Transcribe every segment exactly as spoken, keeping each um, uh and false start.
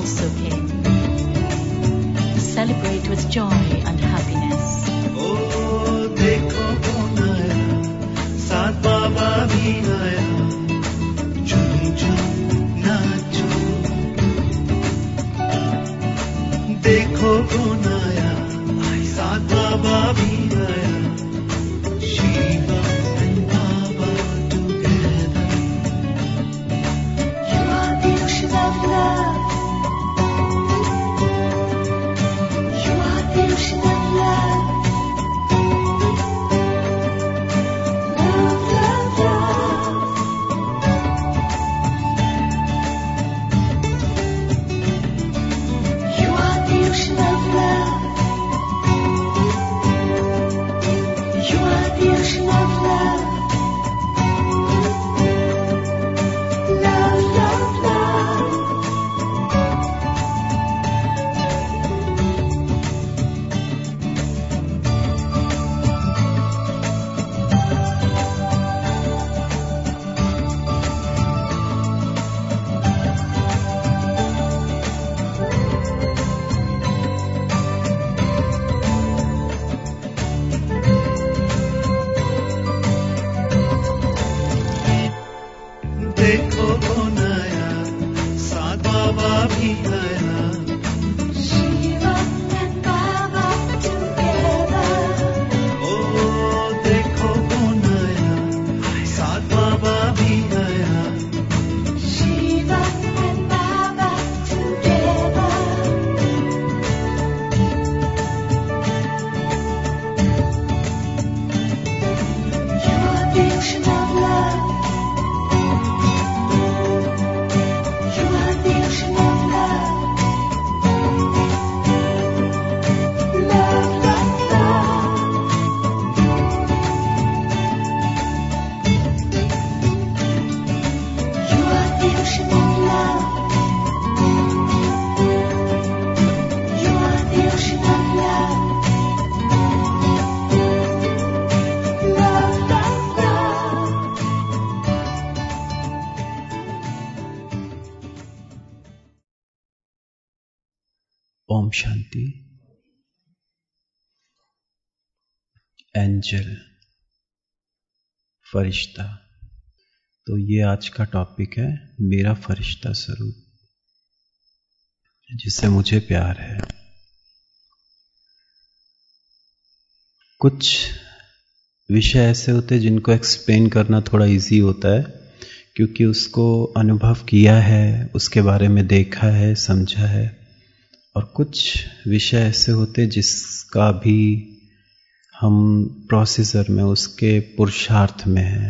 also came. Celebrate with joy and happiness. Oh, देखो कौन आया, साथ बाबा भी आया, झूम झूम नाचो। देखो कौन आया, साथ बाबा भी आया, Shiva and Baba together. You are the ocean of love. You are the ocean of love. Love, love, love. You are the ocean of love. You are the ocean of love. Love, love, love. देखो कौन आया, साथ बाबा भी आया, Shiva and Baba together. oh, देखो कौन आया, साथ बाबा भी आया, Shiva and Baba together. You are the ocean of love. You are the ocean of love. Love, love, love. You are the ocean of love. You are the ocean of love. Love, love, love. ओम शांति। Angel, फरिश्ता। तो ये आज का topic है, मेरा फरिश्ता स्वरूप, जिससे मुझे प्यार है। कुछ विषय ऐसे होते हैं जिनको एक्सप्लेन करना थोड़ा इजी होता है, क्योंकि उसको अनुभव किया है, उसके बारे में देखा है, समझा है। और कुछ विषय ऐसे होते जिसका भी हम प्रोसेसर में, उसके पुरुषार्थ में हैं।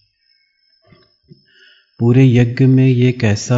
पूरे यज्ञ में ये कैसा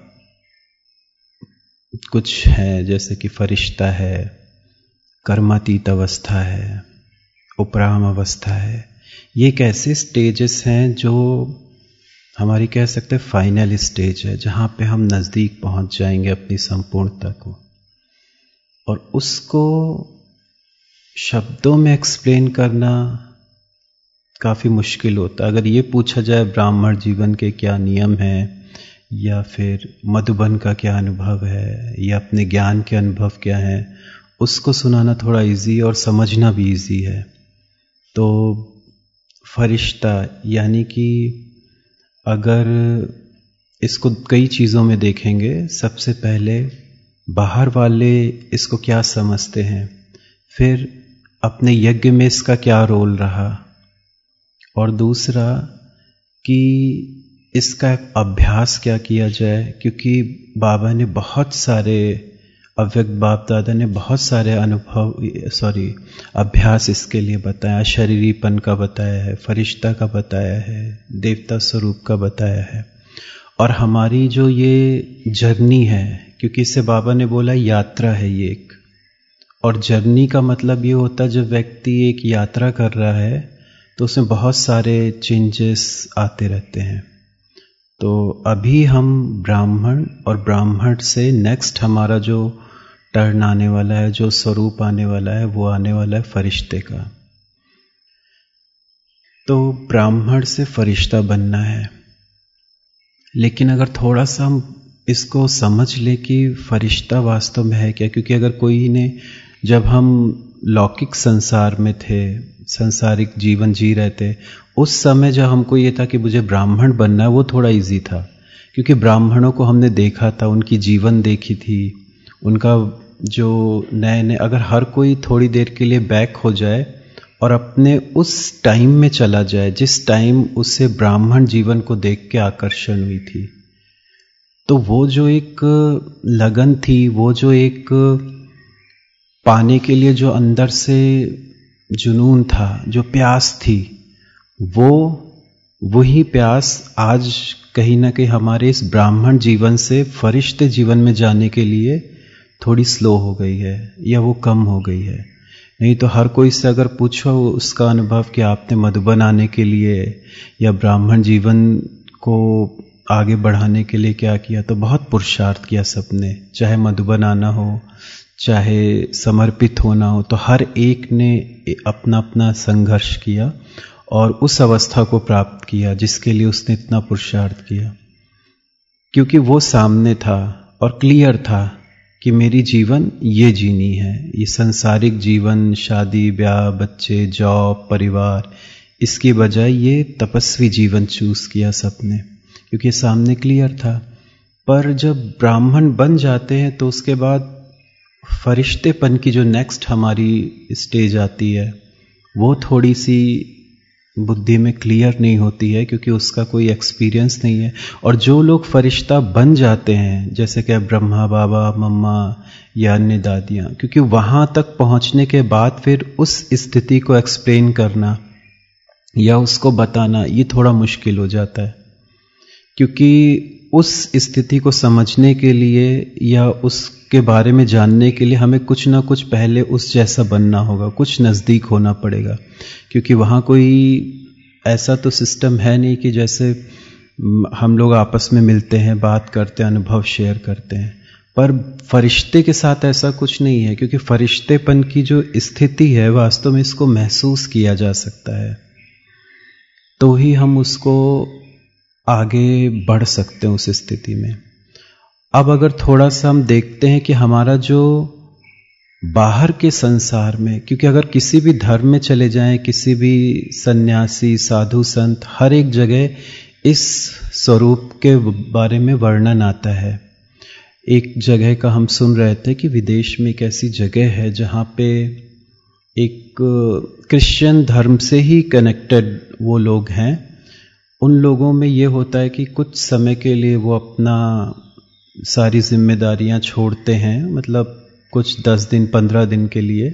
कुछ है, जैसे कि फरिश्ता है, कर्मातीत अवस्था है, उपराम अवस्था है। ये कैसे स्टेजेस हैं जो हमारी कह सकते हैं फाइनल स्टेज है, जहाँ पे हम नज़दीक पहुँच जाएंगे अपनी संपूर्णता को। और उसको शब्दों में एक्सप्लेन करना काफ़ी मुश्किल होता है। अगर ये पूछा जाए ब्राह्मण जीवन के क्या नियम हैं, या फिर मधुबन का क्या अनुभव है, या अपने ज्ञान के अनुभव क्या हैं, उसको सुनाना थोड़ा इजी और समझना भी इजी है। तो फरिश्ता यानी कि अगर इसको कई चीज़ों में देखेंगे, सबसे पहले बाहर वाले इसको क्या समझते हैं, फिर अपने यज्ञ में इसका क्या रोल रहा, और दूसरा कि इसका अभ्यास क्या किया जाए। क्योंकि बाबा ने बहुत सारे, अव्यक्त बाप दादा ने बहुत सारे अनुभव सॉरी अभ्यास इसके लिए बताया। शरीरीपन का बताया है, फरिश्ता का बताया है, देवता स्वरूप का बताया है। और हमारी जो ये जर्नी है, क्योंकि इससे बाबा ने बोला यात्रा है ये एक, और जर्नी का मतलब ये होता है जब व्यक्ति एक यात्रा कर रहा है तो उसमें बहुत सारे चेंजेस आते रहते हैं। तो अभी हम ब्राह्मण, और ब्राह्मण से नेक्स्ट हमारा जो टर्न आने वाला है, जो स्वरूप आने वाला है, वो आने वाला है फरिश्ते का। तो ब्राह्मण से फरिश्ता बनना है। लेकिन अगर थोड़ा सा हम इसको समझ ले कि फरिश्ता वास्तव में है क्या। क्योंकि अगर कोई ने, जब हम लौकिक संसार में थे, संसारिक जीवन जी रहे थे, उस समय जब हमको ये था कि मुझे ब्राह्मण बनना है, वो थोड़ा इजी था। क्योंकि ब्राह्मणों को हमने देखा था, उनकी जीवन देखी थी, उनका जो नए नए, अगर हर कोई थोड़ी देर के लिए बैक हो जाए और अपने उस टाइम में चला जाए जिस टाइम उससे ब्राह्मण जीवन को देख के आकर्षण हुई थी, तो वो जो एक लगन थी, वो जो एक पाने के लिए जो अंदर से जुनून था, जो प्यास थी, वो वही प्यास आज कहीं ना कहीं हमारे इस ब्राह्मण जीवन से फरिश्ते जीवन में जाने के लिए थोड़ी स्लो हो गई है या वो कम हो गई है। नहीं तो हर कोई से अगर पूछो उसका अनुभव कि आपने मधुबन आने के लिए या ब्राह्मण जीवन को आगे बढ़ाने के लिए क्या किया, तो बहुत पुरुषार्थ किया सबने। चाहे मधुबन आना हो, चाहे समर्पित होना हो, तो हर एक ने अपना अपना संघर्ष किया और उस अवस्था को प्राप्त किया जिसके लिए उसने इतना पुरुषार्थ किया। क्योंकि वो सामने था और क्लियर था कि मेरी जीवन ये जीनी है, ये संसारिक जीवन, शादी ब्याह, बच्चे, जॉब, परिवार, इसके बजाय ये तपस्वी जीवन चूज किया सबने, क्योंकि सामने क्लियर था। पर जब ब्राह्मण बन जाते हैं तो उसके बाद फरिश्तेपन की जो नेक्स्ट हमारी स्टेज आती है, वो थोड़ी सी बुद्धि में क्लियर नहीं होती है, क्योंकि उसका कोई एक्सपीरियंस नहीं है। और जो लोग फरिश्ता बन जाते हैं, जैसे कि ब्रह्मा बाबा, मम्मा या अन्य दादियाँ, क्योंकि वहाँ तक पहुँचने के बाद फिर उस स्थिति को एक्सप्लेन करना या उसको बताना ये थोड़ा मुश्किल हो जाता है। क्योंकि उस स्थिति को समझने के लिए या उसके बारे में जानने के लिए हमें कुछ ना कुछ पहले उस जैसा बनना होगा, कुछ नज़दीक होना पड़ेगा। क्योंकि वहाँ कोई ऐसा तो सिस्टम है नहीं कि जैसे हम लोग आपस में मिलते हैं, बात करते हैं, अनुभव शेयर करते हैं। पर फरिश्ते के साथ ऐसा कुछ नहीं है, क्योंकि फरिश्तेपन की जो स्थिति है वास्तव में इसको महसूस किया जा सकता है, तो ही हम उसको आगे बढ़ सकते हैं उस स्थिति में। अब अगर थोड़ा सा हम देखते हैं कि हमारा जो बाहर के संसार में, क्योंकि अगर किसी भी धर्म में चले जाएं, किसी भी सन्यासी, साधु, संत, हर एक जगह इस स्वरूप के बारे में वर्णन आता है। एक जगह का हम सुन रहे थे कि विदेश में एक ऐसी जगह है जहाँ पे एक क्रिश्चियन धर्म से ही कनेक्टेड वो लोग हैं। उन लोगों में ये होता है कि कुछ समय के लिए वो अपना सारी जिम्मेदारियां छोड़ते हैं, मतलब कुछ दस दिन पंद्रह दिन के लिए,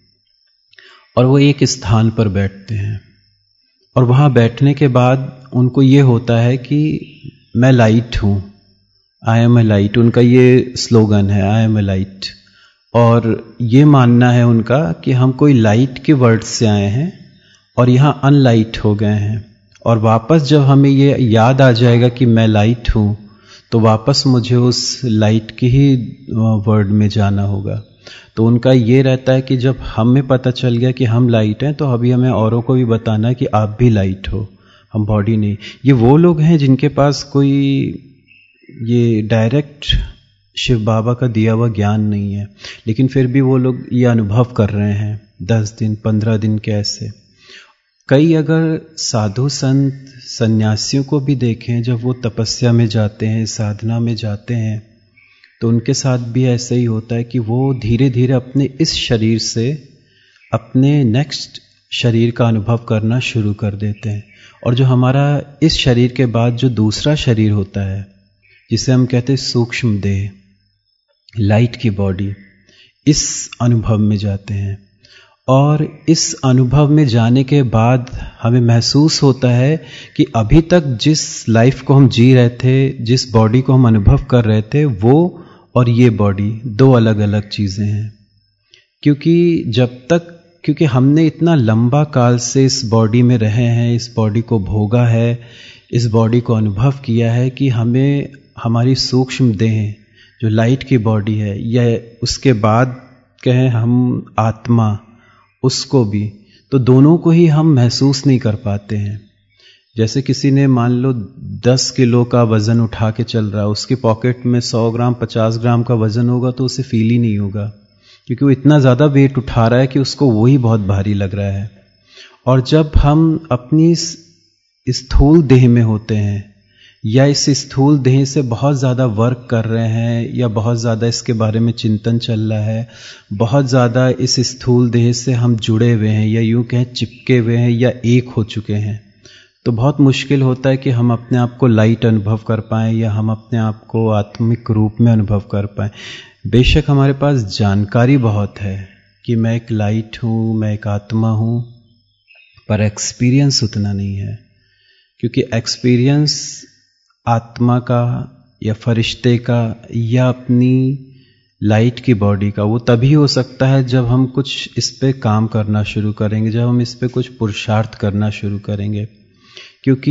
और वो एक स्थान पर बैठते हैं। और वहाँ बैठने के बाद उनको ये होता है कि मैं लाइट हूँ, आई एम ए लाइट, उनका ये स्लोगन है, आई एम ए लाइट। और ये मानना है उनका कि हम कोई लाइट के वर्ड से आए हैं और यहाँ अनलाइट हो गए हैं, और वापस जब हमें ये याद आ जाएगा कि मैं लाइट हूँ, तो वापस मुझे उस लाइट की ही वर्ड में जाना होगा। तो उनका ये रहता है कि जब हमें पता चल गया कि हम लाइट हैं, तो अभी हमें औरों को भी बताना है कि आप भी लाइट हो, हम बॉडी नहीं। ये वो लोग हैं जिनके पास कोई ये डायरेक्ट शिव बाबा का दिया हुआ ज्ञान नहीं है, लेकिन फिर भी वो लोग ये अनुभव कर रहे हैं दस दिन पंद्रह दिन के ऐसे। कई अगर साधु संत सन्यासियों को भी देखें, जब वो तपस्या में जाते हैं, साधना में जाते हैं, तो उनके साथ भी ऐसा ही होता है कि वो धीरे धीरे अपने इस शरीर से अपने नेक्स्ट शरीर का अनुभव करना शुरू कर देते हैं। और जो हमारा इस शरीर के बाद जो दूसरा शरीर होता है, जिसे हम कहते हैं सूक्ष्म देह, लाइट की बॉडी, इस अनुभव में जाते हैं। और इस अनुभव में जाने के बाद हमें महसूस होता है कि अभी तक जिस लाइफ को हम जी रहे थे, जिस बॉडी को हम अनुभव कर रहे थे, वो और ये बॉडी दो अलग अलग चीज़ें हैं। क्योंकि जब तक, क्योंकि हमने इतना लंबा काल से इस बॉडी में रहे हैं, इस बॉडी को भोगा है, इस बॉडी को अनुभव किया है, कि हमें हमारी सूक्ष्म देह जो लाइट की बॉडी है, या उसके बाद कहें हम आत्मा, उसको भी, तो दोनों को ही हम महसूस नहीं कर पाते हैं। जैसे किसी ने मान लो दस किलो का वजन उठा के चल रहा है, उसके पॉकेट में सौ ग्राम पचास ग्राम का वजन होगा तो उसे फील ही नहीं होगा, क्योंकि वो इतना ज़्यादा वेट उठा रहा है कि उसको वही बहुत भारी लग रहा है। और जब हम अपनी स्थूल देह में होते हैं या इस स्थूल देह से बहुत ज़्यादा वर्क कर रहे हैं या बहुत ज़्यादा इसके बारे में चिंतन चल रहा है, बहुत ज़्यादा इस स्थूल देह से हम जुड़े हुए हैं या यूँ कहें चिपके हुए हैं या एक हो चुके हैं, तो बहुत मुश्किल होता है कि हम अपने आप को लाइट अनुभव कर पाएँ या हम अपने आप को आत्मिक रूप में अनुभव कर पाएँ। बेशक हमारे पास जानकारी बहुत है कि मैं एक लाइट हूँ, मैं एक आत्मा हूँ, पर एक्सपीरियंस उतना नहीं है, क्योंकि एक्सपीरियंस आत्मा का या फरिश्ते का या अपनी लाइट की बॉडी का वो तभी हो सकता है जब हम कुछ इस पे काम करना शुरू करेंगे, जब हम इस पे कुछ पुरुषार्थ करना शुरू करेंगे। क्योंकि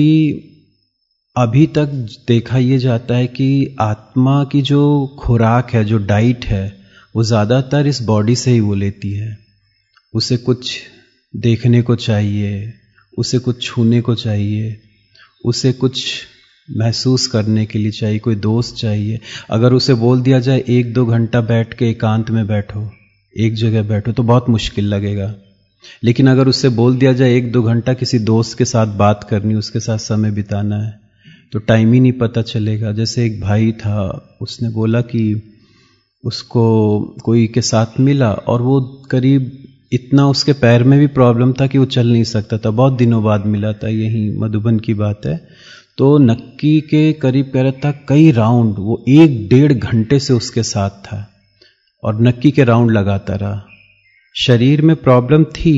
अभी तक देखा ये जाता है कि आत्मा की जो खुराक है, जो डाइट है, वो ज़्यादातर इस बॉडी से ही वो लेती है। उसे कुछ देखने को चाहिए, उसे कुछ छूने को चाहिए, उसे कुछ महसूस करने के लिए चाहिए, कोई दोस्त चाहिए। अगर उसे बोल दिया जाए एक दो घंटा बैठ के एकांत में बैठो, एक जगह बैठो, तो बहुत मुश्किल लगेगा। लेकिन अगर उससे बोल दिया जाए एक दो घंटा किसी दोस्त के साथ बात करनी, उसके साथ समय बिताना है, तो टाइम ही नहीं पता चलेगा। जैसे एक भाई था, उसने बोला कि उसको कोई के साथ मिला और वो करीब इतना उसके पैर में भी प्रॉब्लम था कि वो चल नहीं सकता था, बहुत दिनों बाद मिला था, यही मधुबन की बात है। तो नक्की के करीब कह रहा था कई राउंड वो एक डेढ़ घंटे से उसके साथ था और नक्की के राउंड लगाता रहा। शरीर में प्रॉब्लम थी,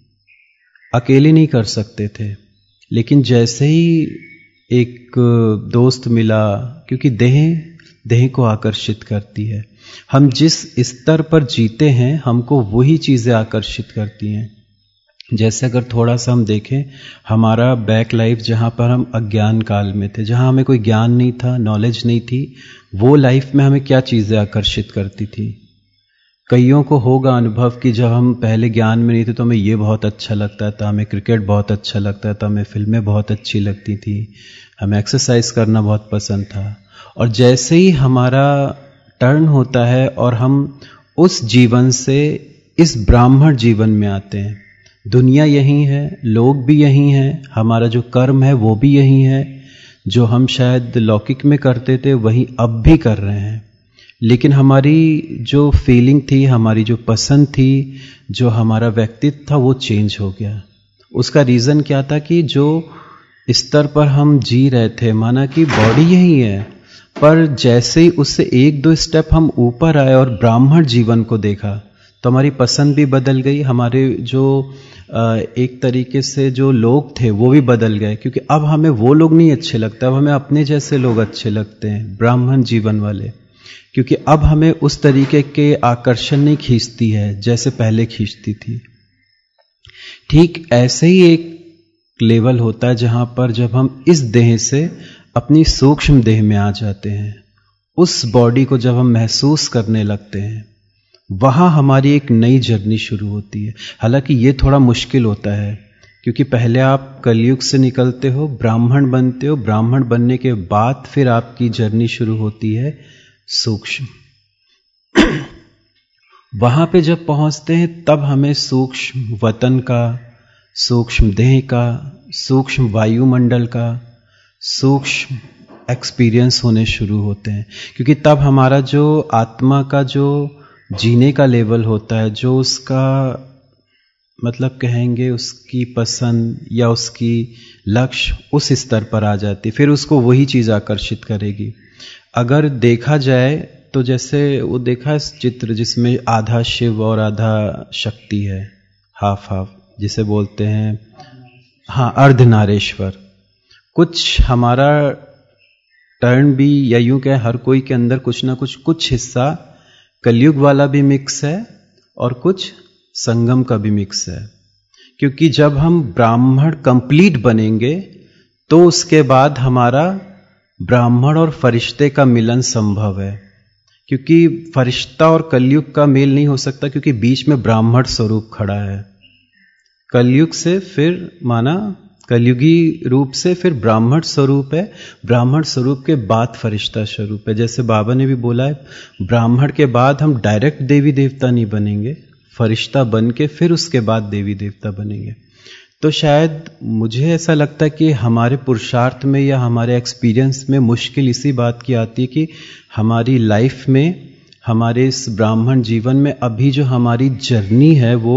अकेले नहीं कर सकते थे, लेकिन जैसे ही एक दोस्त मिला, क्योंकि देह देह को आकर्षित करती है, हम जिस स्तर पर जीते हैं हमको वही चीजें आकर्षित करती हैं। जैसे अगर थोड़ा सा हम देखें हमारा बैक लाइफ, जहाँ पर हम अज्ञान काल में थे, जहाँ हमें कोई ज्ञान नहीं था, नॉलेज नहीं थी, वो लाइफ में हमें क्या चीज़ें आकर्षित करती थी। कईयों को होगा अनुभव कि जब हम पहले ज्ञान में नहीं थे तो हमें ये बहुत अच्छा लगता था, हमें क्रिकेट बहुत अच्छा लगता था, हमें फिल्में बहुत अच्छी लगती थी, हमें एक्सरसाइज करना बहुत पसंद था। और जैसे ही हमारा टर्न होता है और हम उस जीवन से इस ब्राह्मण जीवन में आते हैं, दुनिया यही है, लोग भी यही हैं, हमारा जो कर्म है वो भी यही है, जो हम शायद लौकिक में करते थे वही अब भी कर रहे हैं। लेकिन हमारी जो फीलिंग थी, हमारी जो पसंद थी, जो हमारा व्यक्तित्व था, वो चेंज हो गया। उसका रीज़न क्या था कि जो स्तर पर हम जी रहे थे, माना कि बॉडी यही है, पर जैसे ही उससे एक दो स्टेप हम ऊपर आए और ब्राह्मण जीवन को देखा तो हमारी पसंद भी बदल गई, हमारे जो एक तरीके से जो लोग थे वो भी बदल गए, क्योंकि अब हमें वो लोग नहीं अच्छे लगते, अब हमें अपने जैसे लोग अच्छे लगते हैं, ब्राह्मण जीवन वाले। क्योंकि अब हमें उस तरीके के आकर्षण नहीं खींचती है जैसे पहले खींचती थी। ठीक ऐसे ही एक लेवल होता है जहां पर जब हम इस देह से अपनी सूक्ष्म देह में आ जाते हैं, उस बॉडी को जब हम महसूस करने लगते हैं, वहां हमारी एक नई जर्नी शुरू होती है। हालांकि ये थोड़ा मुश्किल होता है, क्योंकि पहले आप कलयुग से निकलते हो, ब्राह्मण बनते हो, ब्राह्मण बनने के बाद फिर आपकी जर्नी शुरू होती है सूक्ष्म। वहां पे जब पहुंचते हैं तब हमें सूक्ष्म वतन का, सूक्ष्म देह का, सूक्ष्म वायुमंडल का, सूक्ष्म एक्सपीरियंस होने शुरू होते हैं। क्योंकि तब हमारा जो आत्मा का जो जीने का लेवल होता है, जो उसका मतलब कहेंगे उसकी पसंद या उसकी लक्ष्य उस स्तर पर आ जाती, फिर उसको वही चीज आकर्षित करेगी। अगर देखा जाए तो जैसे वो देखा इस चित्र जिसमें आधा शिव और आधा शक्ति है, हाफ हाफ जिसे बोलते हैं, हाँ, अर्धनारेश्वर। कुछ हमारा टर्न भी, या यूं कहें हर कोई के अंदर कुछ ना कुछ कुछ हिस्सा कलयुग वाला भी मिक्स है और कुछ संगम का भी मिक्स है। क्योंकि जब हम ब्राह्मण कंप्लीट बनेंगे तो उसके बाद हमारा ब्राह्मण और फरिश्ते का मिलन संभव है। क्योंकि फरिश्ता और कलयुग का मेल नहीं हो सकता, क्योंकि बीच में ब्राह्मण स्वरूप खड़ा है। कलयुग से फिर माना कलयुगी रूप से फिर ब्राह्मण स्वरूप है, ब्राह्मण स्वरूप के बाद फरिश्ता स्वरूप है। जैसे बाबा ने भी बोला है, ब्राह्मण के बाद हम डायरेक्ट देवी देवता नहीं बनेंगे, फरिश्ता बन के फिर उसके बाद देवी देवता बनेंगे। तो शायद मुझे ऐसा लगता है कि हमारे पुरुषार्थ में या हमारे एक्सपीरियंस में मुश्किल इसी बात की आती है कि हमारी लाइफ में, हमारे इस ब्राह्मण जीवन में अभी जो हमारी जर्नी है वो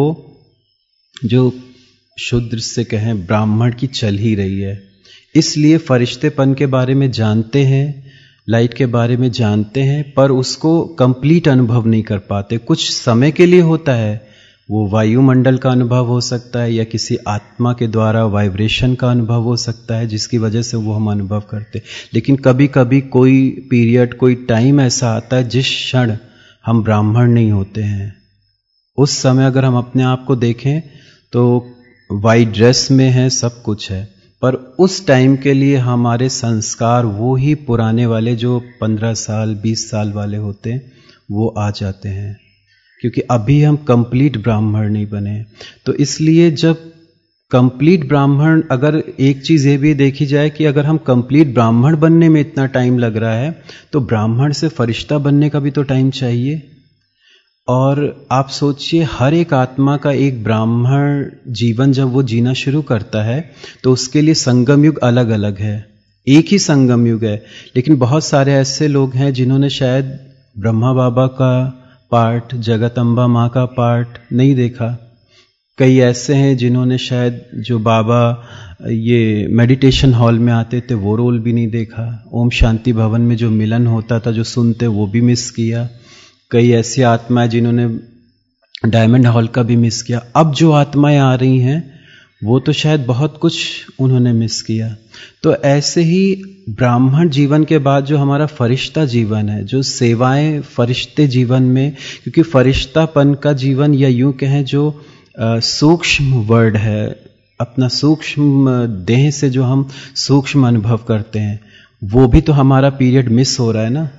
जो शूद्र से कहें ब्राह्मण की चल ही रही है। इसलिए फरिश्तेपन के बारे में जानते हैं, लाइट के बारे में जानते हैं, पर उसको कंप्लीट अनुभव नहीं कर पाते। कुछ समय के लिए होता है, वो वायुमंडल का अनुभव हो सकता है या किसी आत्मा के द्वारा वाइब्रेशन का अनुभव हो सकता है जिसकी वजह से वो हम अनुभव करते। लेकिन कभी कभी कोई पीरियड, कोई टाइम ऐसा आता है जिस क्षण हम ब्राह्मण नहीं होते हैं, उस समय अगर हम अपने आप को देखें तो वाइट ड्रेस में है, सब कुछ है, पर उस टाइम के लिए हमारे संस्कार वो ही पुराने वाले जो पंद्रह साल बीस साल वाले होते हैं वो आ जाते हैं, क्योंकि अभी हम कंप्लीट ब्राह्मण नहीं बने। तो इसलिए जब कंप्लीट ब्राह्मण, अगर एक चीज ये भी देखी जाए कि अगर हम कंप्लीट ब्राह्मण बनने में इतना टाइम लग रहा है तो ब्राह्मण से फरिश्ता बनने का भी तो टाइम चाहिए। और आप सोचिए, हर एक आत्मा का एक ब्राह्मण जीवन जब वो जीना शुरू करता है तो उसके लिए संगम युग अलग अलग है। एक ही संगम युग है, लेकिन बहुत सारे ऐसे लोग हैं जिन्होंने शायद ब्रह्मा बाबा का पार्ट, जगदम्बा माँ का पार्ट नहीं देखा। कई ऐसे हैं जिन्होंने शायद जो बाबा ये मेडिटेशन हॉल में आते थे वो रोल भी नहीं देखा। ओम शांति भवन में जो मिलन होता था, जो सुनते, वो भी मिस किया। कई ऐसी आत्माएं जिन्होंने डायमंड हॉल का भी मिस किया। अब जो आत्माएं आ रही हैं वो तो शायद बहुत कुछ उन्होंने मिस किया। तो ऐसे ही ब्राह्मण जीवन के बाद जो हमारा फरिश्ता जीवन है, जो सेवाएं फरिश्ते जीवन में, क्योंकि फरिश्तापन का जीवन या यूं कहें जो सूक्ष्म वर्ड है, अपना सूक्ष्म देह से जो हम सूक्ष्म अनुभव करते हैं, वो भी तो हमारा पीरियड मिस हो रहा है ना।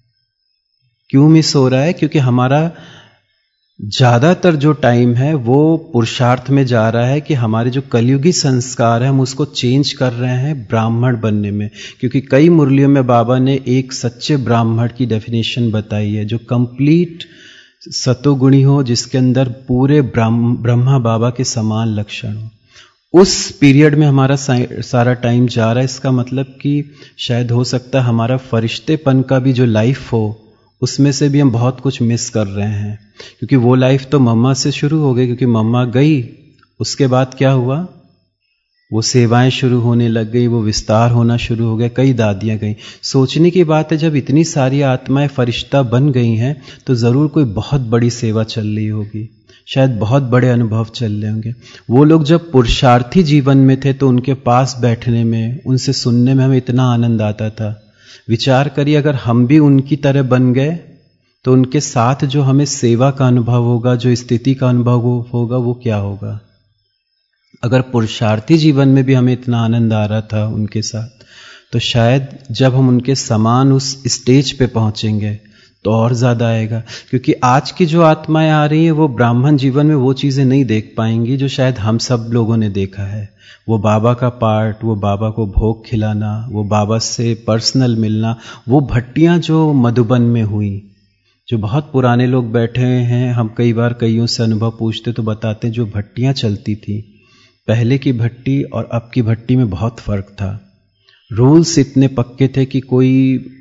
क्यों मिस हो रहा है? क्योंकि हमारा ज्यादातर जो टाइम है वो पुरुषार्थ में जा रहा है कि हमारे जो कलयुगी संस्कार है हम उसको चेंज कर रहे हैं ब्राह्मण बनने में। क्योंकि कई मुरलियों में बाबा ने एक सच्चे ब्राह्मण की डेफिनेशन बताई है जो कंप्लीट सतोगुणी हो, जिसके अंदर पूरे ब्रह्मा बाबा के समान लक्षण हो। उस पीरियड में हमारा सारा टाइम जा रहा है। इसका मतलब कि शायद हो सकता है हमारा फरिश्तेपन का भी जो लाइफ हो उसमें से भी हम बहुत कुछ मिस कर रहे हैं। क्योंकि वो लाइफ तो मम्मा से शुरू हो गई, क्योंकि मम्मा गई, उसके बाद क्या हुआ, वो सेवाएं शुरू होने लग गई, वो विस्तार होना शुरू हो गया, कई दादियां गई। सोचने की बात है, जब इतनी सारी आत्माएं फरिश्ता बन गई हैं तो जरूर कोई बहुत बड़ी सेवा चल रही होगी, शायद बहुत बड़े अनुभव चल रहे होंगे। वो लोग जब पुरुषार्थी जीवन में थे तो उनके पास बैठने में, उनसे सुनने में हमें इतना आनंद आता था। विचार करिए, अगर हम भी उनकी तरह बन गए तो उनके साथ जो हमें सेवा का अनुभव होगा, जो स्थिति का अनुभव होगा, वो क्या होगा। अगर पुरुषार्थी जीवन में भी हमें इतना आनंद आ रहा था उनके साथ, तो शायद जब हम उनके समान उस स्टेज पे पहुंचेंगे तो और ज्यादा आएगा। क्योंकि आज की जो आत्माएं आ रही हैं वो ब्राह्मण जीवन में वो चीजें नहीं देख पाएंगी जो शायद हम सब लोगों ने देखा है। वो बाबा का पार्ट, वो बाबा को भोग खिलाना, वो बाबा से पर्सनल मिलना, वो भट्टियां जो मधुबन में हुई, जो बहुत पुराने लोग बैठे हैं, हम कई बार कईयों से अनुभव पूछते तो बताते जो भट्टियां चलती थी, पहले की भट्टी और अब की भट्टी में बहुत फर्क था। रूल्स इतने पक्के थे कि कोई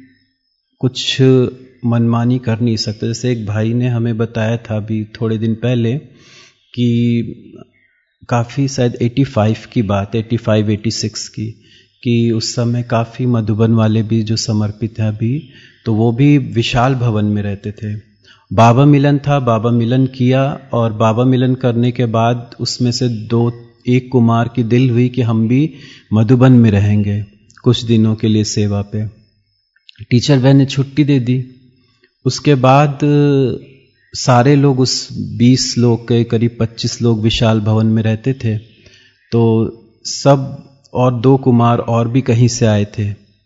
कुछ मनमानी कर नहीं सकता। जैसे एक भाई ने हमें बताया था अभी थोड़े दिन पहले कि काफ़ी शायद पचासी की बात है, पचासी छियासी की, कि उस समय काफ़ी मधुबन वाले भी जो समर्पित हैं अभी, तो वो भी विशाल भवन में रहते थे। बाबा मिलन था, बाबा मिलन किया, और बाबा मिलन करने के बाद उसमें से दो एक कुमार की दिल हुई कि हम भी मधुबन में रहेंगे कुछ दिनों के लिए सेवा पे। टीचर बहन ने छुट्टी दे दी। उसके बाद सारे लोग, उस बीस लोग के करीब पच्चीस लोग विशाल भवन में रहते थे, तो सब और दो कुमार और भी कहीं से आए थे।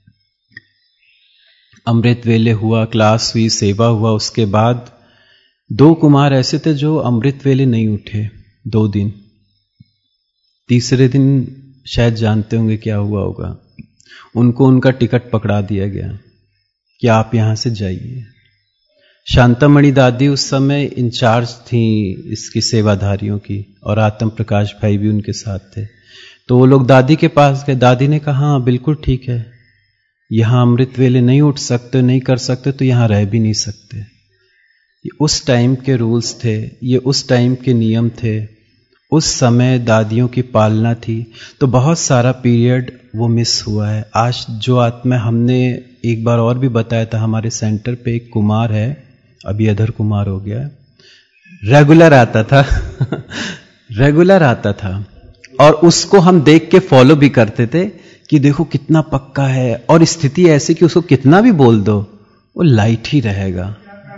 अमृत वेले हुआ, क्लास हुई, सेवा हुआ। उसके बाद दो कुमार ऐसे थे जो अमृत वेले नहीं उठे दो दिन। तीसरे दिन शायद जानते होंगे क्या हुआ होगा। उनको उनका टिकट पकड़ा दिया गया कि आप यहां से जाइए। शांतामणि दादी उस समय इंचार्ज थी इसकी सेवाधारियों की, और आत्म प्रकाश भाई भी उनके साथ थे। तो वो लोग दादी के पास गए। दादी ने कहा हाँ बिल्कुल ठीक है, यहां अमृत वेले नहीं उठ सकते, नहीं कर सकते तो यहां रह भी नहीं सकते। ये उस टाइम के रूल्स थे, ये उस टाइम के नियम थे, उस समय दादियों की पालना थी। तो बहुत सारा पीरियड वो मिस हुआ है। आज जो आत्मा, हमने एक बार और भी बताया था, हमारे सेंटर पे एक कुमार है, अभी अधर कुमार हो गया, रेगुलर आता था रेगुलर आता था, और उसको हम देख के फॉलो भी करते थे कि देखो कितना पक्का है, और स्थिति ऐसी कि उसको कितना भी बोल दो वो लाइट ही रहेगा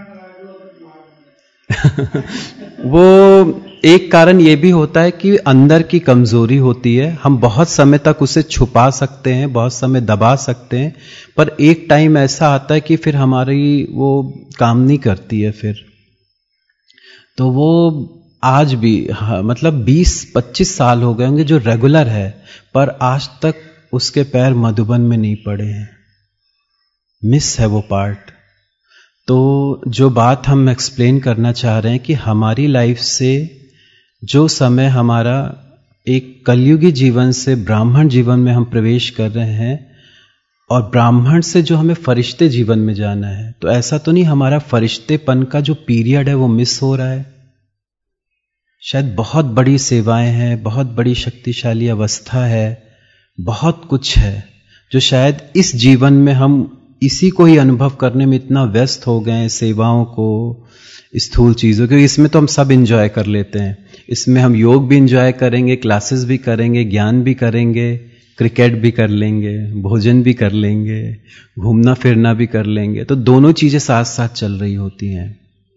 वो एक कारण ये भी होता है कि अंदर की कमजोरी होती है। हम बहुत समय तक उसे छुपा सकते हैं, बहुत समय दबा सकते हैं, पर एक टाइम ऐसा आता है कि फिर हमारी वो काम नहीं करती है फिर। तो वो आज भी, हाँ, मतलब बीस पच्चीस साल हो गए होंगे जो रेगुलर है, पर आज तक उसके पैर मधुबन में नहीं पड़े हैं। मिस है वो पार्ट। तो जो बात हम एक्सप्लेन करना चाह रहे हैं कि हमारी लाइफ से जो समय हमारा एक कलयुगी जीवन से ब्राह्मण जीवन में हम प्रवेश कर रहे हैं, और ब्राह्मण से जो हमें फरिश्ते जीवन में जाना है, तो ऐसा तो नहीं हमारा फरिश्तेपन का जो पीरियड है वो मिस हो रहा है। शायद बहुत बड़ी सेवाएं हैं, बहुत बड़ी शक्तिशाली अवस्था है, बहुत कुछ है जो शायद इस जीवन में हम इसी को ही अनुभव करने में इतना व्यस्त हो गए हैं, सेवाओं को, स्थूल चीजों को। इसमें तो हम सब एंजॉय कर लेते हैं, इसमें हम योग भी एंजॉय करेंगे, क्लासेस भी करेंगे, ज्ञान भी करेंगे, क्रिकेट भी कर लेंगे, भोजन भी कर लेंगे, घूमना फिरना भी कर लेंगे। तो दोनों चीजें साथ साथ चल रही होती हैं।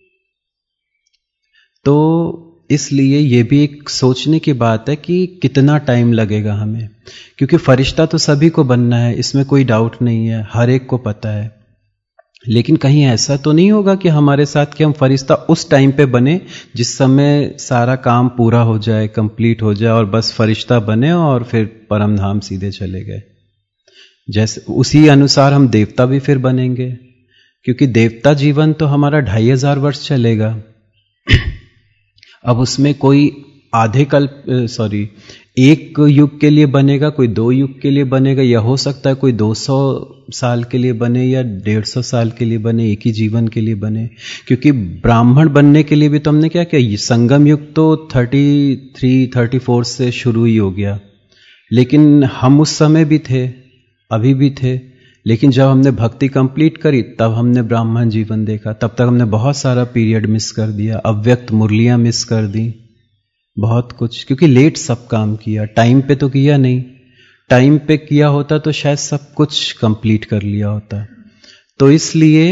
तो इसलिए ये भी एक सोचने की बात है कि कितना टाइम लगेगा हमें, क्योंकि फरिश्ता तो सभी को बनना है, इसमें कोई डाउट नहीं है, हर एक को पता है। लेकिन कहीं ऐसा तो नहीं होगा कि हमारे साथ कि हम फरिश्ता उस टाइम पे बने जिस समय सारा काम पूरा हो जाए, कंप्लीट हो जाए, और बस फरिश्ता बने और फिर परम धाम सीधे चले गए। जैसे उसी अनुसार हम देवता भी फिर बनेंगे, क्योंकि देवता जीवन तो हमारा ढाई हजार वर्ष चलेगा। अब उसमें कोई आधे कल्प सॉरी एक युग के लिए बनेगा, कोई दो युग के लिए बनेगा, या हो सकता है कोई दो सौ साल के लिए बने या डेढ़ सौ साल के लिए बने, एक ही जीवन के लिए बने। क्योंकि ब्राह्मण बनने के लिए भी तो हमने क्या किया, संगम युग तो थर्टी थ्री थर्टी फोर से शुरू ही हो गया, लेकिन हम उस समय भी थे, अभी भी थे। लेकिन जब हमने भक्ति कंप्लीट करी तब हमने ब्राह्मण जीवन देखा। तब तक हमने बहुत सारा पीरियड मिस कर दिया, अव्यक्त मुरलियां मिस कर दी, बहुत कुछ, क्योंकि लेट सब काम किया, टाइम पे तो किया नहीं। टाइम पे किया होता तो शायद सब कुछ कंप्लीट कर लिया होता। तो इसलिए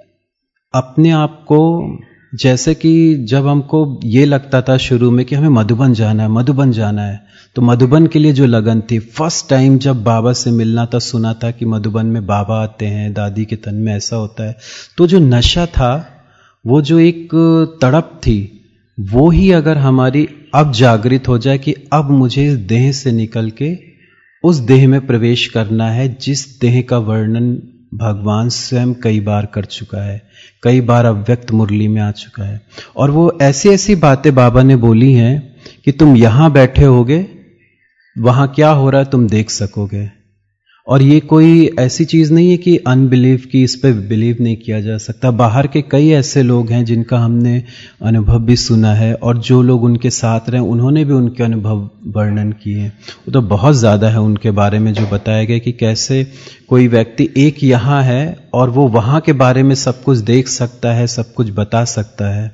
अपने आप को, जैसे कि जब हमको ये लगता था शुरू में कि हमें मधुबन जाना है, मधुबन जाना है, तो मधुबन के लिए जो लगन थी, फर्स्ट टाइम जब बाबा से मिलना था, सुना था कि मधुबन में बाबा आते हैं, दादी के तन में ऐसा होता है, तो जो नशा था, वो जो एक तड़प थी, वो ही अगर हमारी अब जागृत हो जाए कि अब मुझे इस देह से निकल के उस देह में प्रवेश करना है जिस देह का वर्णन भगवान स्वयं कई बार कर चुका है, कई बार अव्यक्त मुरली में आ चुका है। और वो ऐसी ऐसी बातें बाबा ने बोली हैं कि तुम यहां बैठे होगे, वहां क्या हो रहा है तुम देख सकोगे। और ये कोई ऐसी चीज नहीं है कि अनबिलीव की, इस पे बिलीव नहीं किया जा सकता। बाहर के कई ऐसे लोग हैं जिनका हमने अनुभव भी सुना है, और जो लोग उनके साथ रहे उन्होंने भी उनके अनुभव वर्णन किए। वो तो बहुत ज्यादा है उनके बारे में जो बताया गया कि कैसे कोई व्यक्ति एक यहाँ है और वो वहां के बारे में सब कुछ देख सकता है, सब कुछ बता सकता है,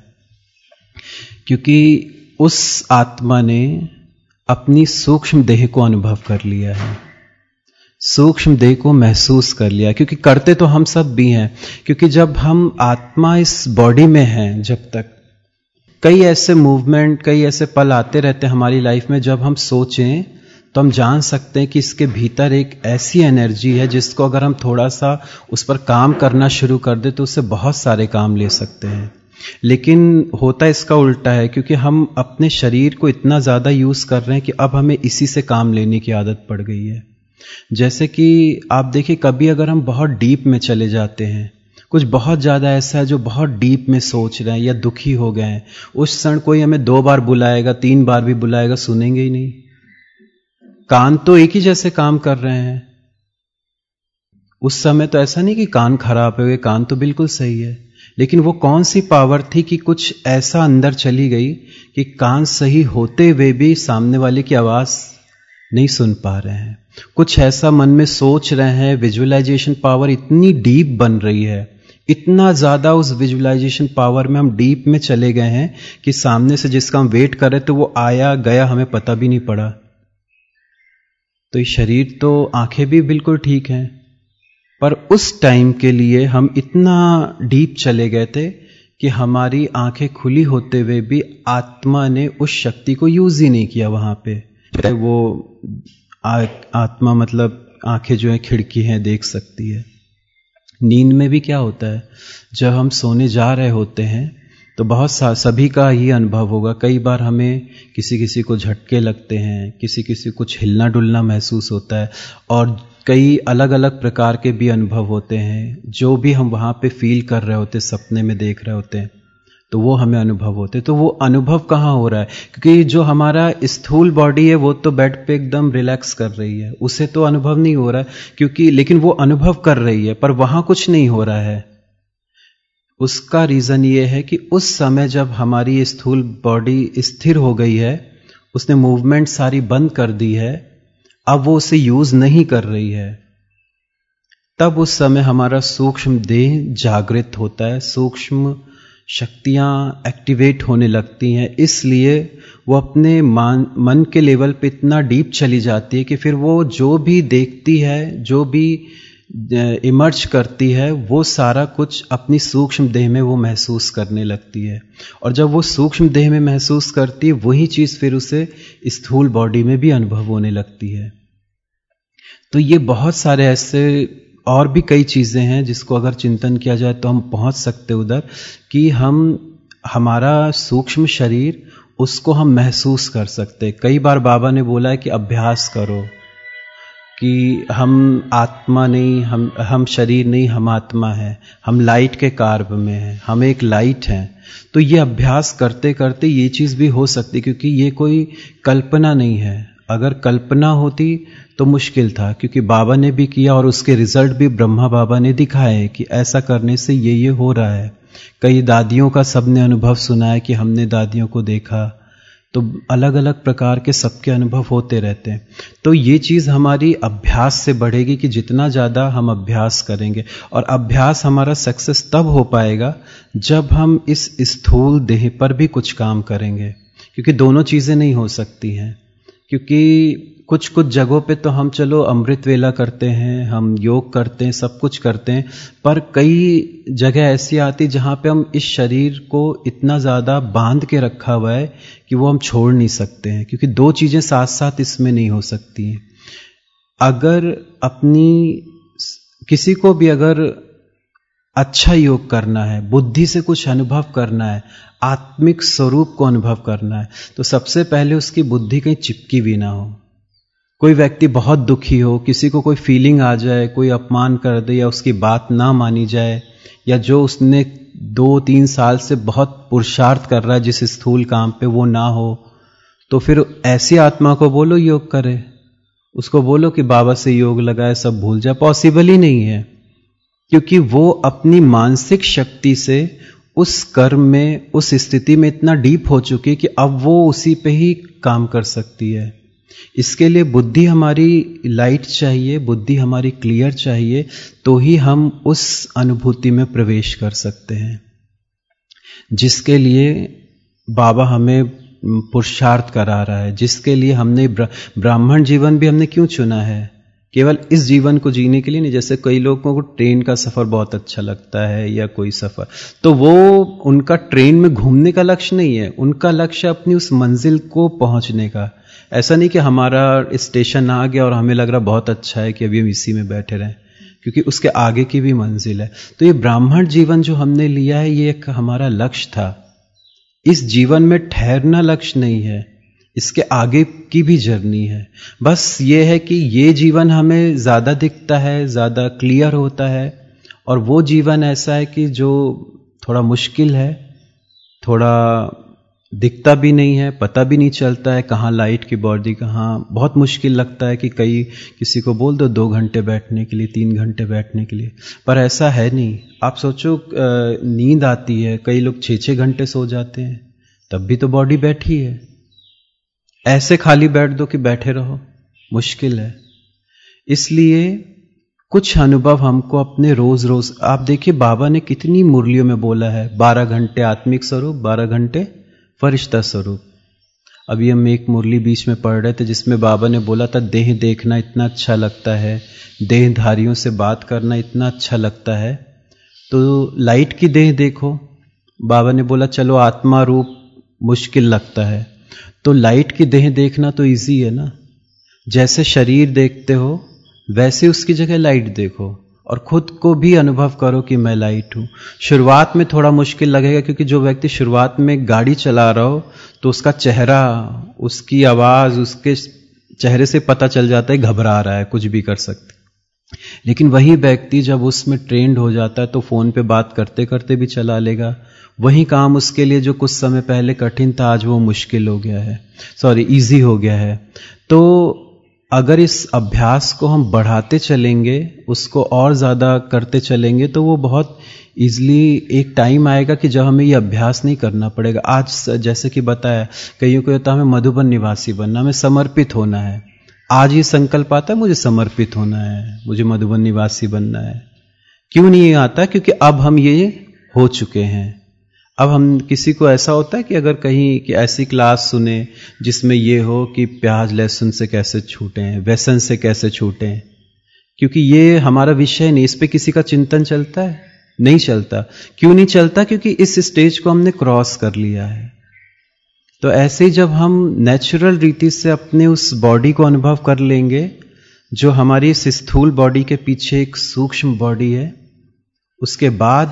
क्योंकि उस आत्मा ने अपनी सूक्ष्म देह को अनुभव कर लिया है, सूक्ष्म देह को महसूस कर लिया। क्योंकि करते तो हम सब भी हैं, क्योंकि जब हम आत्मा इस बॉडी में हैं, जब तक कई ऐसे मूवमेंट, कई ऐसे पल आते रहते हैं हमारी लाइफ में, जब हम सोचें तो हम जान सकते हैं कि इसके भीतर एक ऐसी एनर्जी है जिसको अगर हम थोड़ा सा उस पर काम करना शुरू कर दे तो उससे बहुत सारे काम ले सकते हैं। लेकिन होता इसका उल्टा है, क्योंकि हम अपने शरीर को इतना ज़्यादा यूज़ कर रहे हैं कि अब हमें इसी से काम लेने की आदत पड़ गई है। जैसे कि आप देखिए, कभी अगर हम बहुत डीप में चले जाते हैं, कुछ बहुत ज़्यादा ऐसा है जो बहुत डीप में सोच रहे हैं या दुखी हो गए हैं, उस क्षण कोई हमें दो बार बुलाएगा, तीन बार भी बुलाएगा, सुनेंगे ही नहीं। कान तो एक ही जैसे काम कर रहे हैं। उस समय तो ऐसा नहीं कि कान खराब हो गए, कान तो बिल्कुल सही है, लेकिन वो कौन सी पावर थी कि कुछ ऐसा अंदर चली गई कि कान सही होते हुए भी सामने वाले की आवाज नहीं सुन पा रहे हैं। कुछ ऐसा मन में सोच रहे हैं, विजुअलाइजेशन पावर इतनी डीप बन रही है, इतना ज्यादा उस विजुअलाइजेशन पावर में हम डीप में चले गए हैं कि सामने से जिसका हम वेट कर रहे थे वो आया गया, हमें पता भी नहीं पड़ा। तो ये शरीर तो, आंखें भी बिल्कुल ठीक हैं, पर उस टाइम के लिए हम इतना डीप चले गए थे कि हमारी आंखें खुली होते हुए भी आत्मा ने उस शक्ति को यूज ही नहीं किया वहां पे। वो आ, आत्मा मतलब आंखें जो है खिड़की हैं, देख सकती है। नींद में भी क्या होता है, जब हम सोने जा रहे होते हैं तो बहुत सा सभी का ही अनुभव होगा। कई बार हमें किसी किसी को झटके लगते हैं, किसी किसी को कुछ हिलना डुलना महसूस होता है, और कई अलग अलग प्रकार के भी अनुभव होते हैं जो भी हम वहां पे फील कर रहे होते, सपने में देख रहे होते हैं, तो वो हमें अनुभव होते। तो वो अनुभव कहाँ हो रहा है, क्योंकि जो हमारा स्थूल बॉडी है वो तो बेड पे एकदम रिलैक्स कर रही है, उसे तो अनुभव नहीं हो रहा है, क्योंकि लेकिन वो अनुभव कर रही है, पर वहां कुछ नहीं हो रहा है। उसका रीजन ये है कि उस समय जब हमारी स्थूल बॉडी स्थिर हो गई है, उसने मूवमेंट सारी बंद कर दी है, अब वो उसे यूज नहीं कर रही है, तब उस समय हमारा सूक्ष्म देह जागृत होता है, सूक्ष्म शक्तियां एक्टिवेट होने लगती हैं। इसलिए वो अपने मान, मन के लेवल पे इतना डीप चली जाती है कि फिर वो जो भी देखती है, जो भी इमर्ज करती है, वो सारा कुछ अपनी सूक्ष्म देह में वो महसूस करने लगती है। और जब वो सूक्ष्म देह में महसूस करती है, वही चीज फिर उसे स्थूल बॉडी में भी अनुभव होने लगती है। तो ये बहुत सारे ऐसे और भी कई चीजें हैं जिसको अगर चिंतन किया जाए तो हम पहुंच सकते उधर कि हम हमारा सूक्ष्म शरीर, उसको हम महसूस कर सकते। कई बार बाबा ने बोला है कि अभ्यास करो, कि हम आत्मा नहीं, हम हम शरीर नहीं, हम आत्मा है, हम लाइट के कार्ब में हैं, हम एक लाइट हैं। तो ये अभ्यास करते करते ये चीज भी हो सकती, क्योंकि ये कोई कल्पना नहीं है। अगर कल्पना होती तो मुश्किल था, क्योंकि बाबा ने भी किया और उसके रिजल्ट भी ब्रह्मा बाबा ने दिखाए कि ऐसा करने से ये ये हो रहा है। कई दादियों का सबने अनुभव सुना है कि हमने दादियों को देखा, तो अलग अलग प्रकार के सबके अनुभव होते रहते हैं। तो ये चीज हमारी अभ्यास से बढ़ेगी कि जितना ज्यादा हम अभ्यास करेंगे, और अभ्यास हमारा सक्सेस तब हो पाएगा जब हम इस स्थूल देह पर भी कुछ काम करेंगे, क्योंकि दोनों चीजें नहीं हो सकती हैं। क्योंकि कुछ कुछ जगहों पे तो हम चलो अमृत वेला करते हैं, हम योग करते हैं, सब कुछ करते हैं, पर कई जगह ऐसी आती जहां पे हम इस शरीर को इतना ज्यादा बांध के रखा हुआ है कि वो हम छोड़ नहीं सकते हैं, क्योंकि दो चीजें साथ साथ इसमें नहीं हो सकती हैं। अगर अपनी किसी को भी अगर अच्छा योग करना है, बुद्धि से कुछ अनुभव करना है, आत्मिक स्वरूप को अनुभव करना है, तो सबसे पहले उसकी बुद्धि कहीं चिपकी भी ना हो। कोई व्यक्ति बहुत दुखी हो, किसी को कोई फीलिंग आ जाए, कोई अपमान कर दे या उसकी बात ना मानी जाए, या जो उसने दो तीन साल से बहुत पुरुषार्थ कर रहा है जिस स्थूल काम पे, वो ना हो, तो फिर ऐसी आत्मा को बोलो योग करे, उसको बोलो कि बाबा से योग लगाए, सब भूल जाए। पॉसिबल ही नहीं है, क्योंकि वो अपनी मानसिक शक्ति से उस कर्म में, उस स्थिति में इतना डीप हो चुकी है कि अब वो उसी पे ही काम कर सकती है। इसके लिए बुद्धि हमारी लाइट चाहिए, बुद्धि हमारी क्लियर चाहिए, तो ही हम उस अनुभूति में प्रवेश कर सकते हैं, जिसके लिए बाबा हमें पुरुषार्थ करा रहा है, जिसके लिए हमने ब्राह्मण जीवन भी हमने क्यों चुना है, केवल इस जीवन को जीने के लिए नहीं। जैसे कई लोगों को ट्रेन का सफर बहुत अच्छा लगता है या कोई सफर, तो वो उनका ट्रेन में घूमने का लक्ष्य नहीं है, उनका लक्ष्य अपनी उस मंजिल को पहुंचने का। ऐसा नहीं कि हमारा स्टेशन आ गया और हमें लग रहा बहुत अच्छा है कि अभी हम इसी में बैठे रहें, क्योंकि उसके आगे की भी मंजिल है। तो ये ब्राह्मण जीवन जो हमने लिया है, ये एक हमारा लक्ष्य था। इस जीवन में ठहरना लक्ष्य नहीं है, इसके आगे की भी जर्नी है। बस ये है कि ये जीवन हमें ज्यादा दिखता है, ज्यादा क्लियर होता है, और वो जीवन ऐसा है कि जो थोड़ा मुश्किल है, थोड़ा दिखता भी नहीं है, पता भी नहीं चलता है कहाँ लाइट की बॉडी, कहाँ। बहुत मुश्किल लगता है कि कई किसी को बोल दो दो घंटे बैठने के लिए, तीन घंटे बैठने के लिए, पर ऐसा है नहीं। आप सोचो, नींद आती है, कई लोग छः छः घंटे सो जाते हैं, तब भी तो बॉडी बैठी है। ऐसे खाली बैठ दो कि बैठे रहो, मुश्किल है। इसलिए कुछ अनुभव हमको अपने रोज रोज, आप देखिए बाबा ने कितनी मुरलियों में बोला है, बारह घंटे आत्मिक स्वरूप, बारह घंटे फरिश्ता स्वरूप। अभी हम एक मुरली बीच में पढ़ रहे थे जिसमें बाबा ने बोला था, देह देखना इतना अच्छा लगता है, देहधारियों से बात करना इतना अच्छा लगता है, तो लाइट की देह देखो। बाबा ने बोला चलो आत्मा रूप मुश्किल लगता है, तो लाइट की देह देखना तो इजी है ना। जैसे शरीर देखते हो वैसे उसकी जगह लाइट देखो, और खुद को भी अनुभव करो कि मैं लाइट हूं। शुरुआत में थोड़ा मुश्किल लगेगा, क्योंकि जो व्यक्ति शुरुआत में गाड़ी चला रहा हो तो उसका चेहरा, उसकी आवाज, उसके चेहरे से पता चल जाता है घबरा रहा है, कुछ भी कर सकते। लेकिन वही व्यक्ति जब उसमें ट्रेंड हो जाता है तो फोन पे बात करते करते भी चला लेगा। वही काम उसके लिए जो कुछ समय पहले कठिन था, आज वो मुश्किल हो गया है, सॉरी इजी हो गया है। तो अगर इस अभ्यास को हम बढ़ाते चलेंगे, उसको और ज्यादा करते चलेंगे, तो वो बहुत इजली एक टाइम आएगा कि जब हमें ये अभ्यास नहीं करना पड़ेगा। आज जैसे कि बताया, कईयों को होता है हमें मधुबन निवासी बनना, हमें समर्पित होना है। आज ये संकल्प आता है मुझे समर्पित होना है, मुझे मधुबन निवासी बनना है। क्यों नहीं आता? क्योंकि अब हम ये हो चुके हैं। अब हम, किसी को ऐसा होता है कि अगर कहीं कि ऐसी क्लास सुने जिसमें ये हो कि प्याज लहसुन से कैसे छूटें, व्यसन से कैसे छूटें, क्योंकि ये हमारा विषय नहीं, इस पे किसी का चिंतन चलता है? नहीं चलता। क्यों नहीं चलता? क्योंकि इस स्टेज को हमने क्रॉस कर लिया है। तो ऐसे ही जब हम नेचुरल रीति से अपने उस बॉडी को अनुभव कर लेंगे, जो हमारी इस स्थूल बॉडी के पीछे एक सूक्ष्म बॉडी है, उसके बाद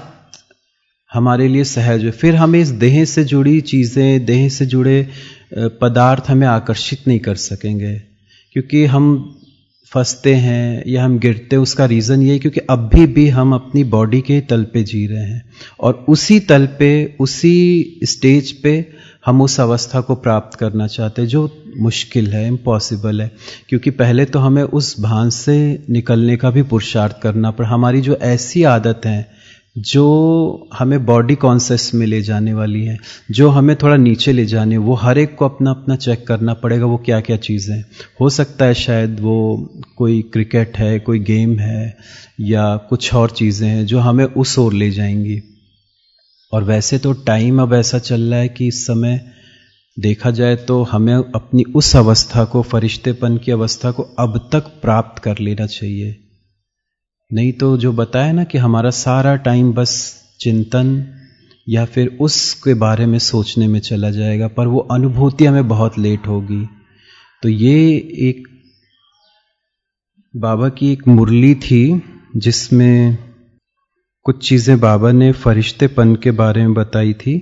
हमारे लिए सहज है। फिर हमें इस देह से जुड़ी चीजें, देह से जुड़े पदार्थ हमें आकर्षित नहीं कर सकेंगे, क्योंकि हम फंसते हैं या हम गिरते हैं। उसका रीजन ये है क्योंकि अभी भी हम अपनी बॉडी के तल पे जी रहे हैं, और उसी तल पे, उसी स्टेज पे हम उस अवस्था को प्राप्त करना चाहते हैं, जो मुश्किल है, इम्पॉसिबल है। क्योंकि पहले तो हमें उस भान से निकलने का भी पुरुषार्थ करना पड़ा। हमारी जो ऐसी आदत है जो हमें बॉडी कॉन्शियस में ले जाने वाली है, जो हमें थोड़ा नीचे ले जाने, वो हर एक को अपना अपना चेक करना पड़ेगा वो क्या क्या चीज़ें। हो सकता है शायद वो कोई क्रिकेट है, कोई गेम है, या कुछ और चीज़ें हैं जो हमें उस ओर ले जाएंगी। और वैसे तो टाइम अब ऐसा चल रहा है कि इस समय देखा जाए तो हमें अपनी उस अवस्था को, फरिश्तेपन की अवस्था को अब तक प्राप्त कर लेना चाहिए। नहीं तो जो बताया ना कि हमारा सारा टाइम बस चिंतन या फिर उसके बारे में सोचने में चला जाएगा, पर वो अनुभूति हमें बहुत लेट होगी। तो ये एक बाबा की एक मुरली थी जिसमें कुछ चीजें बाबा ने फरिश्तेपन के बारे में बताई थी।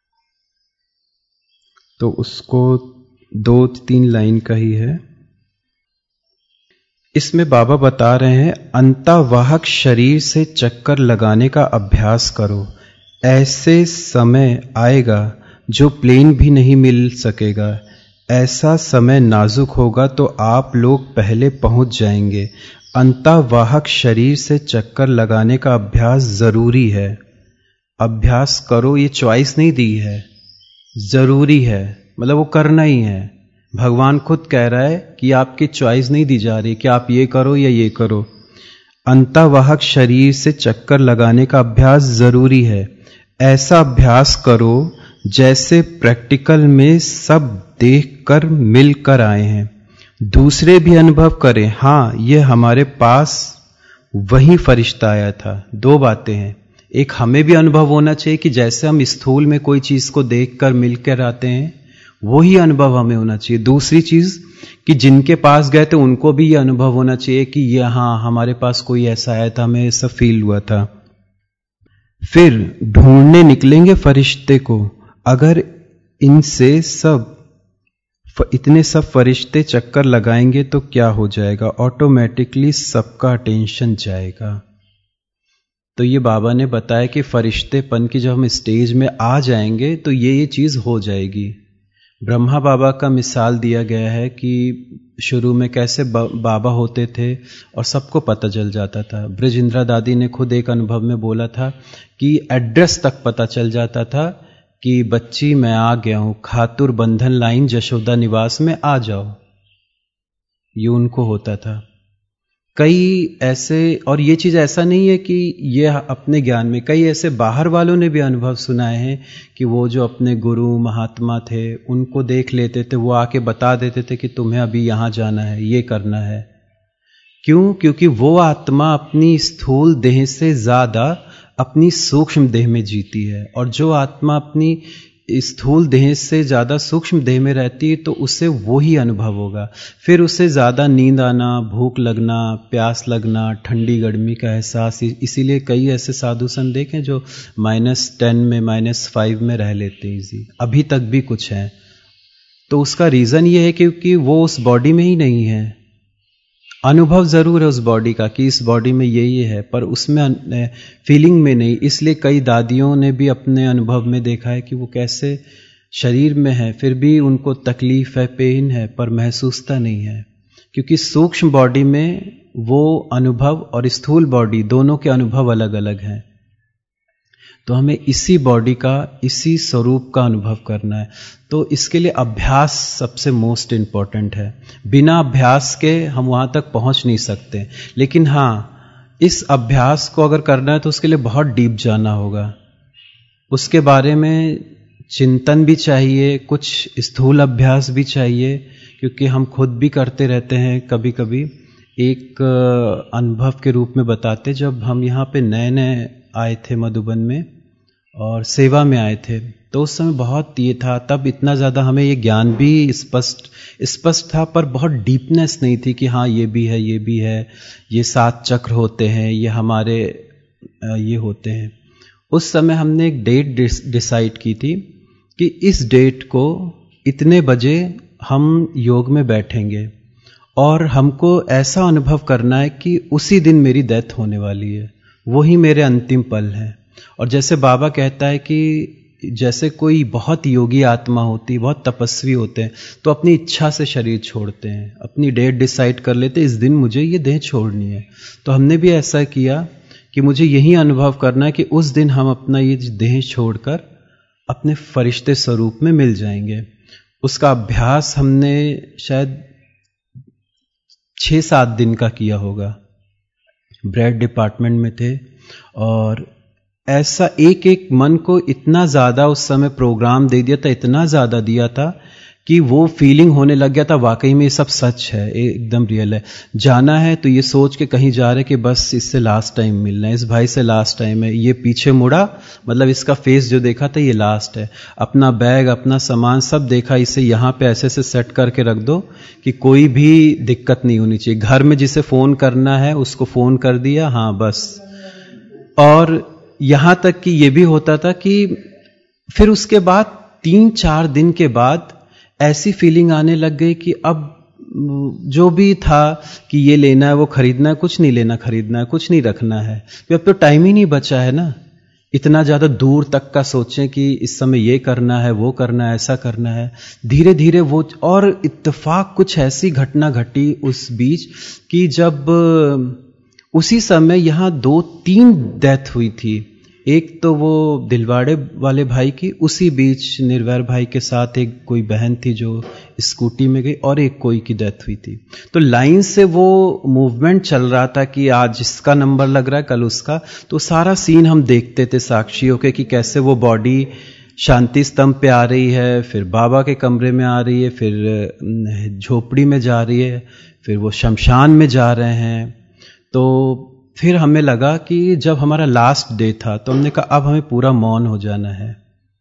तो उसको दो तीन लाइन का ही है। इसमें बाबा बता रहे हैं, अंतःवाहक शरीर से चक्कर लगाने का अभ्यास करो। ऐसे समय आएगा जो प्लेन भी नहीं मिल सकेगा। ऐसा समय नाजुक होगा तो आप लोग पहले पहुंच जाएंगे। अंतःवाहक शरीर से चक्कर लगाने का अभ्यास जरूरी है। अभ्यास करो, ये चॉइस नहीं दी है, जरूरी है, मतलब वो करना ही है। भगवान खुद कह रहा है कि आपकी चॉइस नहीं दी जा रही कि आप ये करो या ये करो। अंतःवाहक शरीर से चक्कर लगाने का अभ्यास जरूरी है। ऐसा अभ्यास करो जैसे प्रैक्टिकल में सब देखकर मिलकर आए हैं, दूसरे भी अनुभव करें। हाँ, ये हमारे पास वही फरिश्ता आया था। दो बातें हैं, एक हमें भी अनुभव होना चाहिए कि जैसे हम स्थूल में कोई चीज को देखकर मिलकर आते हैं, वो ही अनुभव हमें होना चाहिए। दूसरी चीज कि जिनके पास गए थे उनको भी ये अनुभव होना चाहिए कि ये हाँ हमारे पास कोई ऐसा आया था, हमें ऐसा फील हुआ था। फिर ढूंढने निकलेंगे फरिश्ते को। अगर इनसे सब इतने सब फरिश्ते चक्कर लगाएंगे तो क्या हो जाएगा, ऑटोमेटिकली सबका अटेंशन जाएगा। तो ये बाबा ने बताया कि फरिश्तेपन की जब हम स्टेज में आ जाएंगे तो ये ये चीज हो जाएगी। ब्रह्मा बाबा का मिसाल दिया गया है कि शुरू में कैसे बाबा होते थे और सबको पता चल जाता था। ब्रजेंद्रा दादी ने खुद एक अनुभव में बोला था कि एड्रेस तक पता चल जाता था कि बच्ची मैं आ गया हूं, खातुर बंधन लाइन जशोदा निवास में आ जाओ, ये उनको होता था। कई ऐसे, और ये चीज ऐसा नहीं है कि ये अपने ज्ञान में, कई ऐसे बाहर वालों ने भी अनुभव सुनाए हैं कि वो जो अपने गुरु महात्मा थे उनको देख लेते थे, वो आके बता देते थे कि तुम्हें अभी यहां जाना है, ये करना है। क्यों? क्योंकि वो आत्मा अपनी स्थूल देह से ज्यादा अपनी सूक्ष्म देह में जीती है, और जो आत्मा अपनी स्थूल देह से ज्यादा सूक्ष्म देह में रहती है तो उसे वो ही अनुभव होगा। फिर उसे ज्यादा नींद आना, भूख लगना, प्यास लगना, ठंडी गर्मी का एहसास, इसीलिए कई ऐसे साधु संत देखें जो माइनस टेन में, माइनस फाइव में रह लेते हैं इजी, अभी तक भी कुछ है। तो उसका रीजन ये है क्योंकि वो उस बॉडी में ही नहीं है। अनुभव जरूर है उस बॉडी का कि इस बॉडी में ये ये है, पर उसमें फीलिंग में नहीं। इसलिए कई दादियों ने भी अपने अनुभव में देखा है कि वो कैसे शरीर में है फिर भी उनको तकलीफ है, पेन है, पर महसूसता नहीं है, क्योंकि सूक्ष्म बॉडी में वो अनुभव और स्थूल बॉडी दोनों के अनुभव अलग अलग हैं। तो हमें इसी बॉडी का, इसी स्वरूप का अनुभव करना है। तो इसके लिए अभ्यास सबसे मोस्ट इंपॉर्टेंट है। बिना अभ्यास के हम वहां तक पहुंच नहीं सकते। लेकिन हाँ, इस अभ्यास को अगर करना है तो उसके लिए बहुत डीप जाना होगा, उसके बारे में चिंतन भी चाहिए, कुछ स्थूल अभ्यास भी चाहिए, क्योंकि हम खुद भी करते रहते हैं कभी कभी। एक अनुभव के रूप में बताते, जब हम यहाँ पे नए नए आए थे मधुबन में और सेवा में आए थे, तो उस समय बहुत ये था, तब इतना ज्यादा हमें ये ज्ञान भी स्पष्ट स्पष्ट था, पर बहुत डीपनेस नहीं थी कि हाँ ये भी है, ये भी है, ये सात चक्र होते हैं, ये हमारे ये होते हैं। उस समय हमने एक डेट डिसाइड की थी कि इस डेट को इतने बजे हम योग में बैठेंगे और हमको ऐसा अनुभव करना है कि उसी दिन मेरी डेथ होने वाली है, वही मेरे अंतिम पल है। और जैसे बाबा कहता है कि जैसे कोई बहुत योगी आत्मा होती, बहुत तपस्वी होते हैं, तो अपनी इच्छा से शरीर छोड़ते हैं, अपनी डेट डिसाइड कर लेते, इस दिन मुझे ये देह छोड़नी है। तो हमने भी ऐसा किया कि मुझे यही अनुभव करना है कि उस दिन हम अपना ये देह छोड़कर अपने फरिश्ते स्वरूप में मिल जाएंगे। उसका अभ्यास हमने शायद छह सात दिन का किया होगा। ब्रेड डिपार्टमेंट में थे और ऐसा एक एक मन को इतना ज्यादा उस समय प्रोग्राम दे दिया था, इतना ज्यादा दिया था कि वो फीलिंग होने लग गया था वाकई में ये सब सच है, एकदम रियल है। जाना है तो ये सोच के कहीं जा रहे कि बस इससे लास्ट टाइम मिलना है, इस भाई से लास्ट टाइम है। ये पीछे मुड़ा, मतलब इसका फेस जो देखा था ये लास्ट है। अपना बैग, अपना सामान सब देखा, इसे यहां पे ऐसे से सेट करके रख दो कि कोई भी दिक्कत नहीं होनी चाहिए। घर में जिसे फोन करना है उसको फोन कर दिया, हाँ बस। और यहां तक कि ये भी होता था कि फिर उसके बाद तीन चार दिन के बाद ऐसी फीलिंग आने लग गई कि अब जो भी था कि ये लेना है, वो खरीदना है, कुछ नहीं लेना खरीदना है, कुछ नहीं रखना है। अब तो टाइम ही नहीं बचा है ना, इतना ज्यादा दूर तक का सोचें कि इस समय ये करना है, वो करना है, ऐसा करना है। धीरे धीरे वो, और इत्तेफाक कुछ ऐसी घटना घटी उस बीच कि जब उसी समय यहां दो तीन डेथ हुई थी। एक तो वो दिलवाड़े वाले भाई की, उसी बीच निर्वैर भाई के साथ एक कोई बहन थी जो स्कूटी में गई, और एक कोई की डेथ हुई थी। तो लाइन से वो मूवमेंट चल रहा था कि आज इसका नंबर लग रहा है, कल उसका। तो सारा सीन हम देखते थे साक्षी होके कि कैसे वो बॉडी शांति स्तंभ पे आ रही है, फिर बाबा के कमरे में आ रही है, फिर झोपड़ी में जा रही है, फिर वो शमशान में जा रहे हैं। तो फिर हमें लगा कि जब हमारा लास्ट डे था तो हमने कहा अब हमें पूरा मौन हो जाना है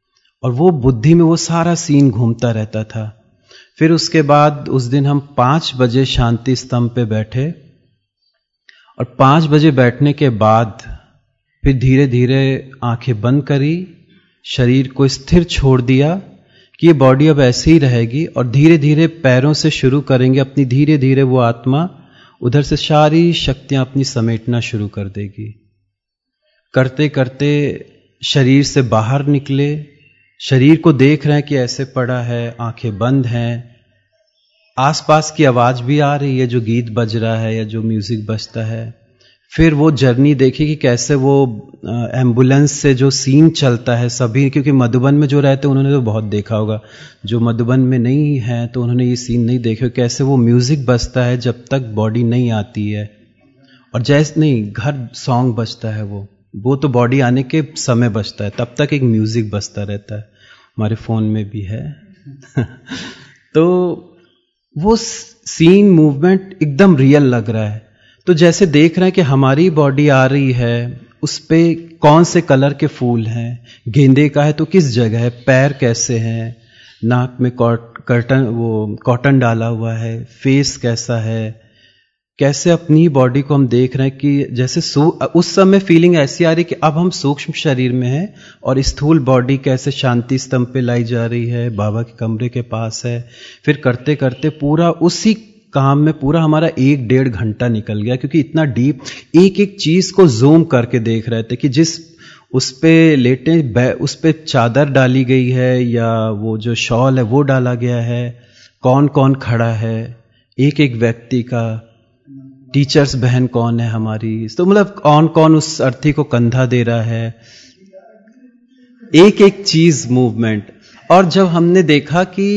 और वो बुद्धि में वो सारा सीन घूमता रहता था। फिर उसके बाद उस दिन हम पांच बजे शांति स्तंभ पे बैठे, और पांच बजे बैठने के बाद फिर धीरे धीरे आंखें बंद करी, शरीर को स्थिर छोड़ दिया कि ये बॉडी अब ऐसे ही रहेगी, और धीरे धीरे पैरों से शुरू करेंगे अपनी, धीरे धीरे वो आत्मा उधर से सारी शक्तियां अपनी समेटना शुरू कर देगी। करते करते शरीर से बाहर निकले, शरीर को देख रहे हैं कि ऐसे पड़ा है, आंखें बंद हैं, आसपास की आवाज भी आ रही है, जो गीत बज रहा है या जो म्यूजिक बजता है। फिर वो जर्नी देखी कि कैसे वो एम्बुलेंस से जो सीन चलता है सभी, क्योंकि मधुबन में जो रहते हैं उन्होंने तो बहुत देखा होगा, जो मधुबन में नहीं है तो उन्होंने ये सीन नहीं देखे, कैसे वो म्यूजिक बजता है जब तक बॉडी नहीं आती है, और जैसे नहीं घर सॉन्ग बजता है, वो वो तो बॉडी आने के समय बजता है, तब तक एक म्यूजिक बजता रहता है, हमारे फोन में भी है। तो वो सीन मूवमेंट एकदम रियल लग रहा है। तो जैसे देख रहे हैं कि हमारी बॉडी आ रही है, उस पे कौन से कलर के फूल हैं, गेंदे का है तो किस जगह है, पैर कैसे हैं, नाक में कर्टन वो कॉटन डाला हुआ है, फेस कैसा है, कैसे अपनी बॉडी को हम देख रहे हैं कि जैसे उस समय फीलिंग ऐसी आ रही कि अब हम सूक्ष्म शरीर में हैं और स्थूल बॉडी कैसे शांति स्तंभ पे लाई जा रही है, बाबा के कमरे के पास है। फिर करते करते पूरा उसी काम में पूरा हमारा एक डेढ़ घंटा निकल गया, क्योंकि इतना डीप एक एक चीज को जूम करके देख रहे थे कि जिस उस पे लेटे उस पे चादर डाली गई है या वो जो शॉल है वो डाला गया है, कौन कौन खड़ा है, एक एक व्यक्ति का, टीचर्स बहन कौन है हमारी, तो मतलब कौन कौन उस अर्थी को कंधा दे रहा है, एक एक चीज मूवमेंट। और जब हमने देखा कि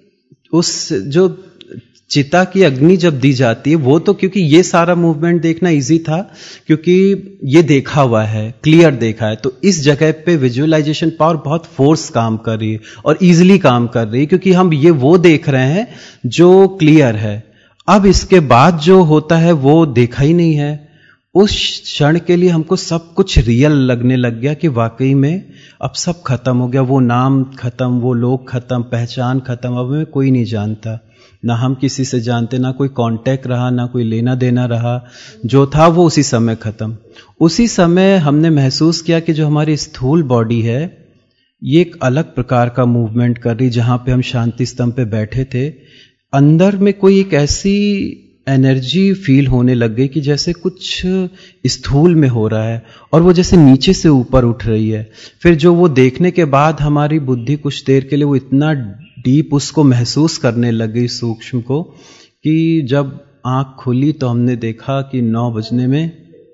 उस जो चिता की अग्नि जब दी जाती है, वो तो क्योंकि ये सारा मूवमेंट देखना इजी था क्योंकि ये देखा हुआ है, क्लियर देखा है, तो इस जगह पे विजुअलाइजेशन पावर बहुत फोर्स काम कर रही है और इजीली काम कर रही है, क्योंकि हम ये वो देख रहे हैं जो क्लियर है। अब इसके बाद जो होता है वो देखा ही नहीं है। उस क्षण के लिए हमको सब कुछ रियल लगने लग गया कि वाकई में अब सब खत्म हो गया, वो नाम खत्म, वो लोग खत्म, पहचान खत्म, अब हमें कोई नहीं जानता, ना हम किसी से जानते, ना कोई कांटेक्ट रहा, ना कोई लेना देना रहा, जो था वो उसी समय खत्म। उसी समय हमने महसूस किया कि जो हमारी स्थूल बॉडी है ये एक अलग प्रकार का मूवमेंट कर रही। जहां पे हम शांति स्तंभ पे बैठे थे, अंदर में कोई एक ऐसी एनर्जी फील होने लग गई कि जैसे कुछ स्थूल में हो रहा है और वो जैसे नीचे से ऊपर उठ रही है। फिर जो वो देखने के बाद हमारी बुद्धि कुछ देर के लिए वो इतना डीप उसको महसूस करने लग गई, सूक्ष्म को, कि जब आंख खुली तो हमने देखा कि नौ बजने में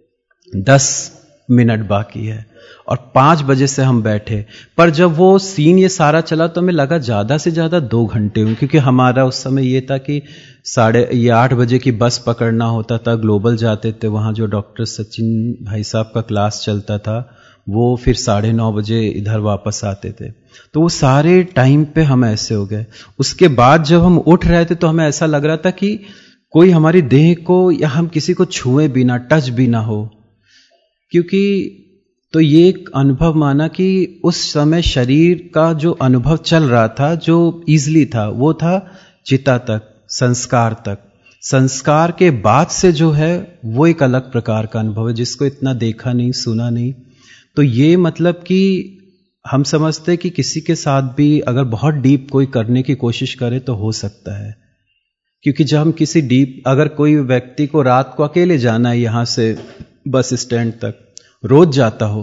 दस मिनट बाकी है और पांच बजे से हम बैठे। पर जब वो सीन ये सारा चला तो हमें लगा ज्यादा से ज्यादा दो घंटे हुए, क्योंकि हमारा उस समय ये था कि साढ़े ये आठ बजे की बस पकड़ना होता था, ग्लोबल जाते थे, वहां जो डॉक्टर सचिन भाई साहब का क्लास चलता था वो फिर साढ़े नौ बजे इधर वापस आते थे। तो वो सारे टाइम पे हम ऐसे हो गए। उसके बाद जब हम उठ रहे थे तो हमें ऐसा लग रहा था कि कोई हमारी देह को या हम किसी को छुए भी ना, टच भी ना हो, क्योंकि तो ये एक अनुभव माना कि उस समय शरीर का जो अनुभव चल रहा था, जो ईजली था, वो था चिता तक, संस्कार तक। संस्कार के बाद से जो है वो एक अलग प्रकार का अनुभव है जिसको इतना देखा नहीं, सुना नहीं। तो ये मतलब कि हम समझते कि किसी के साथ भी अगर बहुत डीप कोई करने की कोशिश करे तो हो सकता है, क्योंकि जब हम किसी डीप, अगर कोई व्यक्ति को रात को अकेले जाना है यहां से बस स्टैंड तक, रोज जाता हो,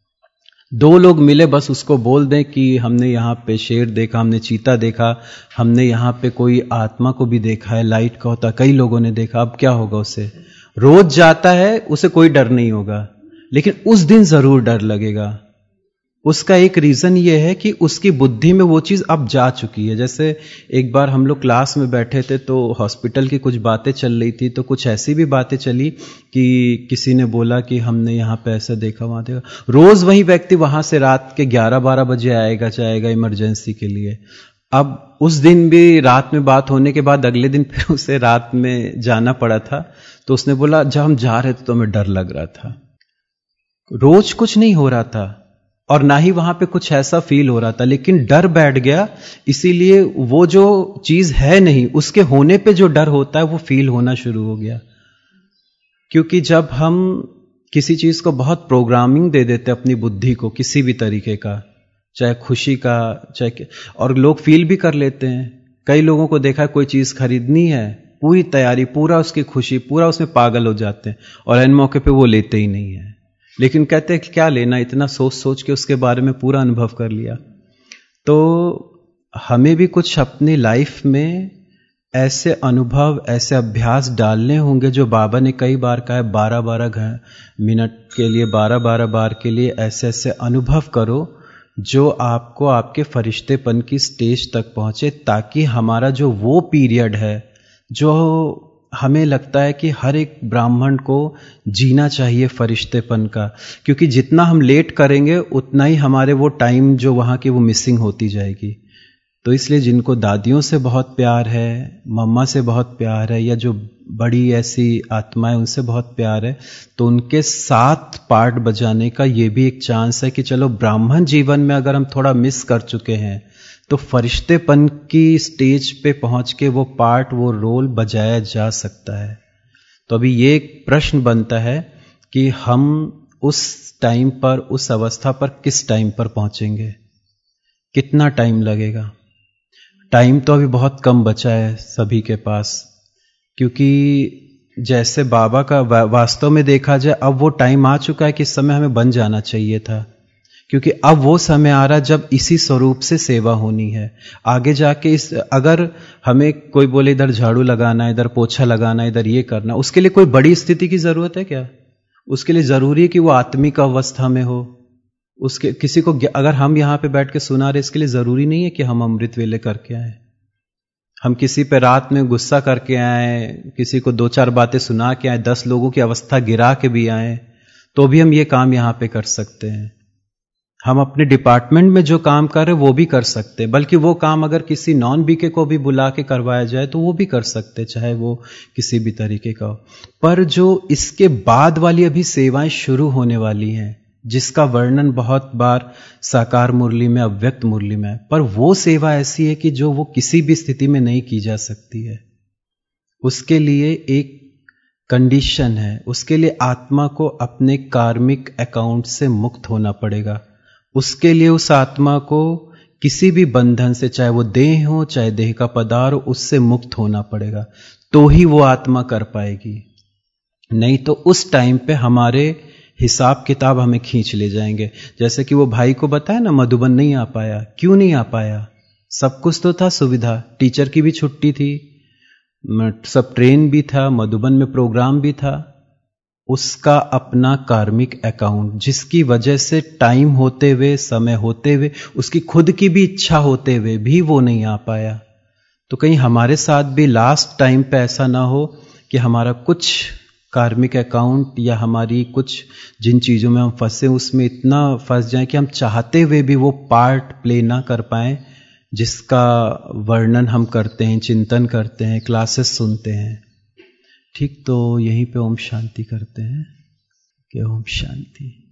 दो लोग मिले बस उसको बोल दें कि हमने यहाँ पे शेर देखा, हमने चीता देखा, हमने यहाँ पे कोई आत्मा को भी देखा है, लाइट का होता, कई लोगों ने देखा, अब क्या होगा उसे? रोज जाता है, उसे कोई डर नहीं होगा, लेकिन उस दिन जरूर डर लगेगा। उसका एक रीजन ये है कि उसकी बुद्धि में वो चीज अब जा चुकी है। जैसे एक बार हम लोग क्लास में बैठे थे तो हॉस्पिटल की कुछ बातें चल रही थी, तो कुछ ऐसी भी बातें चली कि किसी ने बोला कि हमने यहाँ पे ऐसा देखा, वहां देखा। रोज वही व्यक्ति वहां से रात के ग्यारह बारह बजे आएगा जाएगा इमरजेंसी के लिए। अब उस दिन भी रात में बात होने के बाद अगले दिन फिर उसे रात में जाना पड़ा था, तो उसने बोला जब हम जा रहे थे तो हमें डर लग रहा था। रोज कुछ नहीं हो रहा था और ना ही वहां पे कुछ ऐसा फील हो रहा था, लेकिन डर बैठ गया। इसीलिए वो जो चीज है नहीं, उसके होने पे जो डर होता है वो फील होना शुरू हो गया। क्योंकि जब हम किसी चीज को बहुत प्रोग्रामिंग दे देते अपनी बुद्धि को, किसी भी तरीके का, चाहे खुशी का, चाहे, और लोग फील भी कर लेते हैं। कई लोगों को देखा है, कोई चीज खरीदनी है, पूरी तैयारी, पूरा उसकी खुशी, पूरा उसमें पागल हो जाते हैं, और इन मौके पे वो लेते ही नहीं है। लेकिन कहते हैं क्या लेना, इतना सोच सोच के उसके बारे में पूरा अनुभव कर लिया। तो हमें भी कुछ अपनी लाइफ में ऐसे अनुभव, ऐसे अभ्यास डालने होंगे, जो बाबा ने कई बार कहा है, बारह बारह मिनट के लिए, बारह बारह बार के लिए ऐसे ऐसे अनुभव करो जो आपको आपके फरिश्तेपन की स्टेज तक पहुंचे, ताकि हमारा जो वो पीरियड है जो हमें लगता है कि हर एक ब्राह्मण को जीना चाहिए फरिश्तेपन का, क्योंकि जितना हम लेट करेंगे उतना ही हमारे वो टाइम जो वहां की वो मिसिंग होती जाएगी। तो इसलिए जिनको दादियों से बहुत प्यार है, मम्मा से बहुत प्यार है, या जो बड़ी ऐसी आत्माएं उनसे बहुत प्यार है, तो उनके साथ पार्ट बजाने का ये भी एक चांस है कि चलो ब्राह्मण जीवन में अगर हम थोड़ा मिस कर चुके हैं तो फरिश्तेपन की स्टेज पे पहुंच के वो पार्ट, वो रोल बजाया जा सकता है। तो अभी ये एक प्रश्न बनता है कि हम उस टाइम पर, उस अवस्था पर किस टाइम पर पहुंचेंगे, कितना टाइम लगेगा। टाइम तो अभी बहुत कम बचा है सभी के पास, क्योंकि जैसे बाबा का वास्तव में देखा जाए, अब वो टाइम आ चुका है कि इस समय हमें बन जाना चाहिए था, क्योंकि अब वो समय आ रहा जब इसी स्वरूप से सेवा होनी है। आगे जाके इस, अगर हमें कोई बोले इधर झाड़ू लगाना है, इधर पोछा लगाना है, इधर ये करना, उसके लिए कोई बड़ी स्थिति की जरूरत है क्या? उसके लिए जरूरी है कि वो आत्मिक अवस्था में हो। उसके किसी को, अगर हम यहां पे बैठ के सुना रहे, इसके लिए जरूरी नहीं है कि हम अमृत वेले करके आए। हम किसी पे रात में गुस्सा करके आए, किसी को दो चार बातें सुना के आए, दस लोगों की अवस्था गिरा के भी आए, तो भी हम ये काम यहां पे कर सकते हैं। हम अपने डिपार्टमेंट में जो काम कर रहे हैं वो भी कर सकते हैं, बल्कि वो काम अगर किसी नॉन बीके को भी बुला के करवाया जाए तो वो भी कर सकते, चाहे वो किसी भी तरीके का हो। पर जो इसके बाद वाली अभी सेवाएं शुरू होने वाली हैं, जिसका वर्णन बहुत बार साकार मुरली में, अव्यक्त मुरली में, पर वो सेवा ऐसी है कि जो वो किसी भी स्थिति में नहीं की जा सकती है। उसके लिए एक कंडीशन है, उसके लिए आत्मा को अपने कार्मिक अकाउंट से मुक्त होना पड़ेगा। उसके लिए उस आत्मा को किसी भी बंधन से, चाहे वो देह हो, चाहे देह का पदार्थ हो, उससे मुक्त होना पड़ेगा, तो ही वो आत्मा कर पाएगी। नहीं तो उस टाइम पे हमारे हिसाब किताब हमें खींच ले जाएंगे। जैसे कि वो भाई को बताया ना, मधुबन नहीं आ पाया। क्यों नहीं आ पाया? सब कुछ तो था सुविधा, टीचर की भी छुट्टी थी, सब ट्रेन भी था, मधुबन में प्रोग्राम भी था। उसका अपना कार्मिक अकाउंट, जिसकी वजह से टाइम होते हुए, समय होते हुए, उसकी खुद की भी इच्छा होते हुए भी वो नहीं आ पाया। तो कहीं हमारे साथ भी लास्ट टाइम पे ऐसा ना हो कि हमारा कुछ कार्मिक अकाउंट या हमारी कुछ जिन चीजों में हम फंसे उसमें इतना फंस जाए कि हम चाहते हुए भी वो पार्ट प्ले ना कर पाए, जिसका वर्णन हम करते हैं, चिंतन करते हैं, क्लासेस सुनते हैं। ठीक, तो यहीं पे ओम शांति करते हैं कि ओम शांति।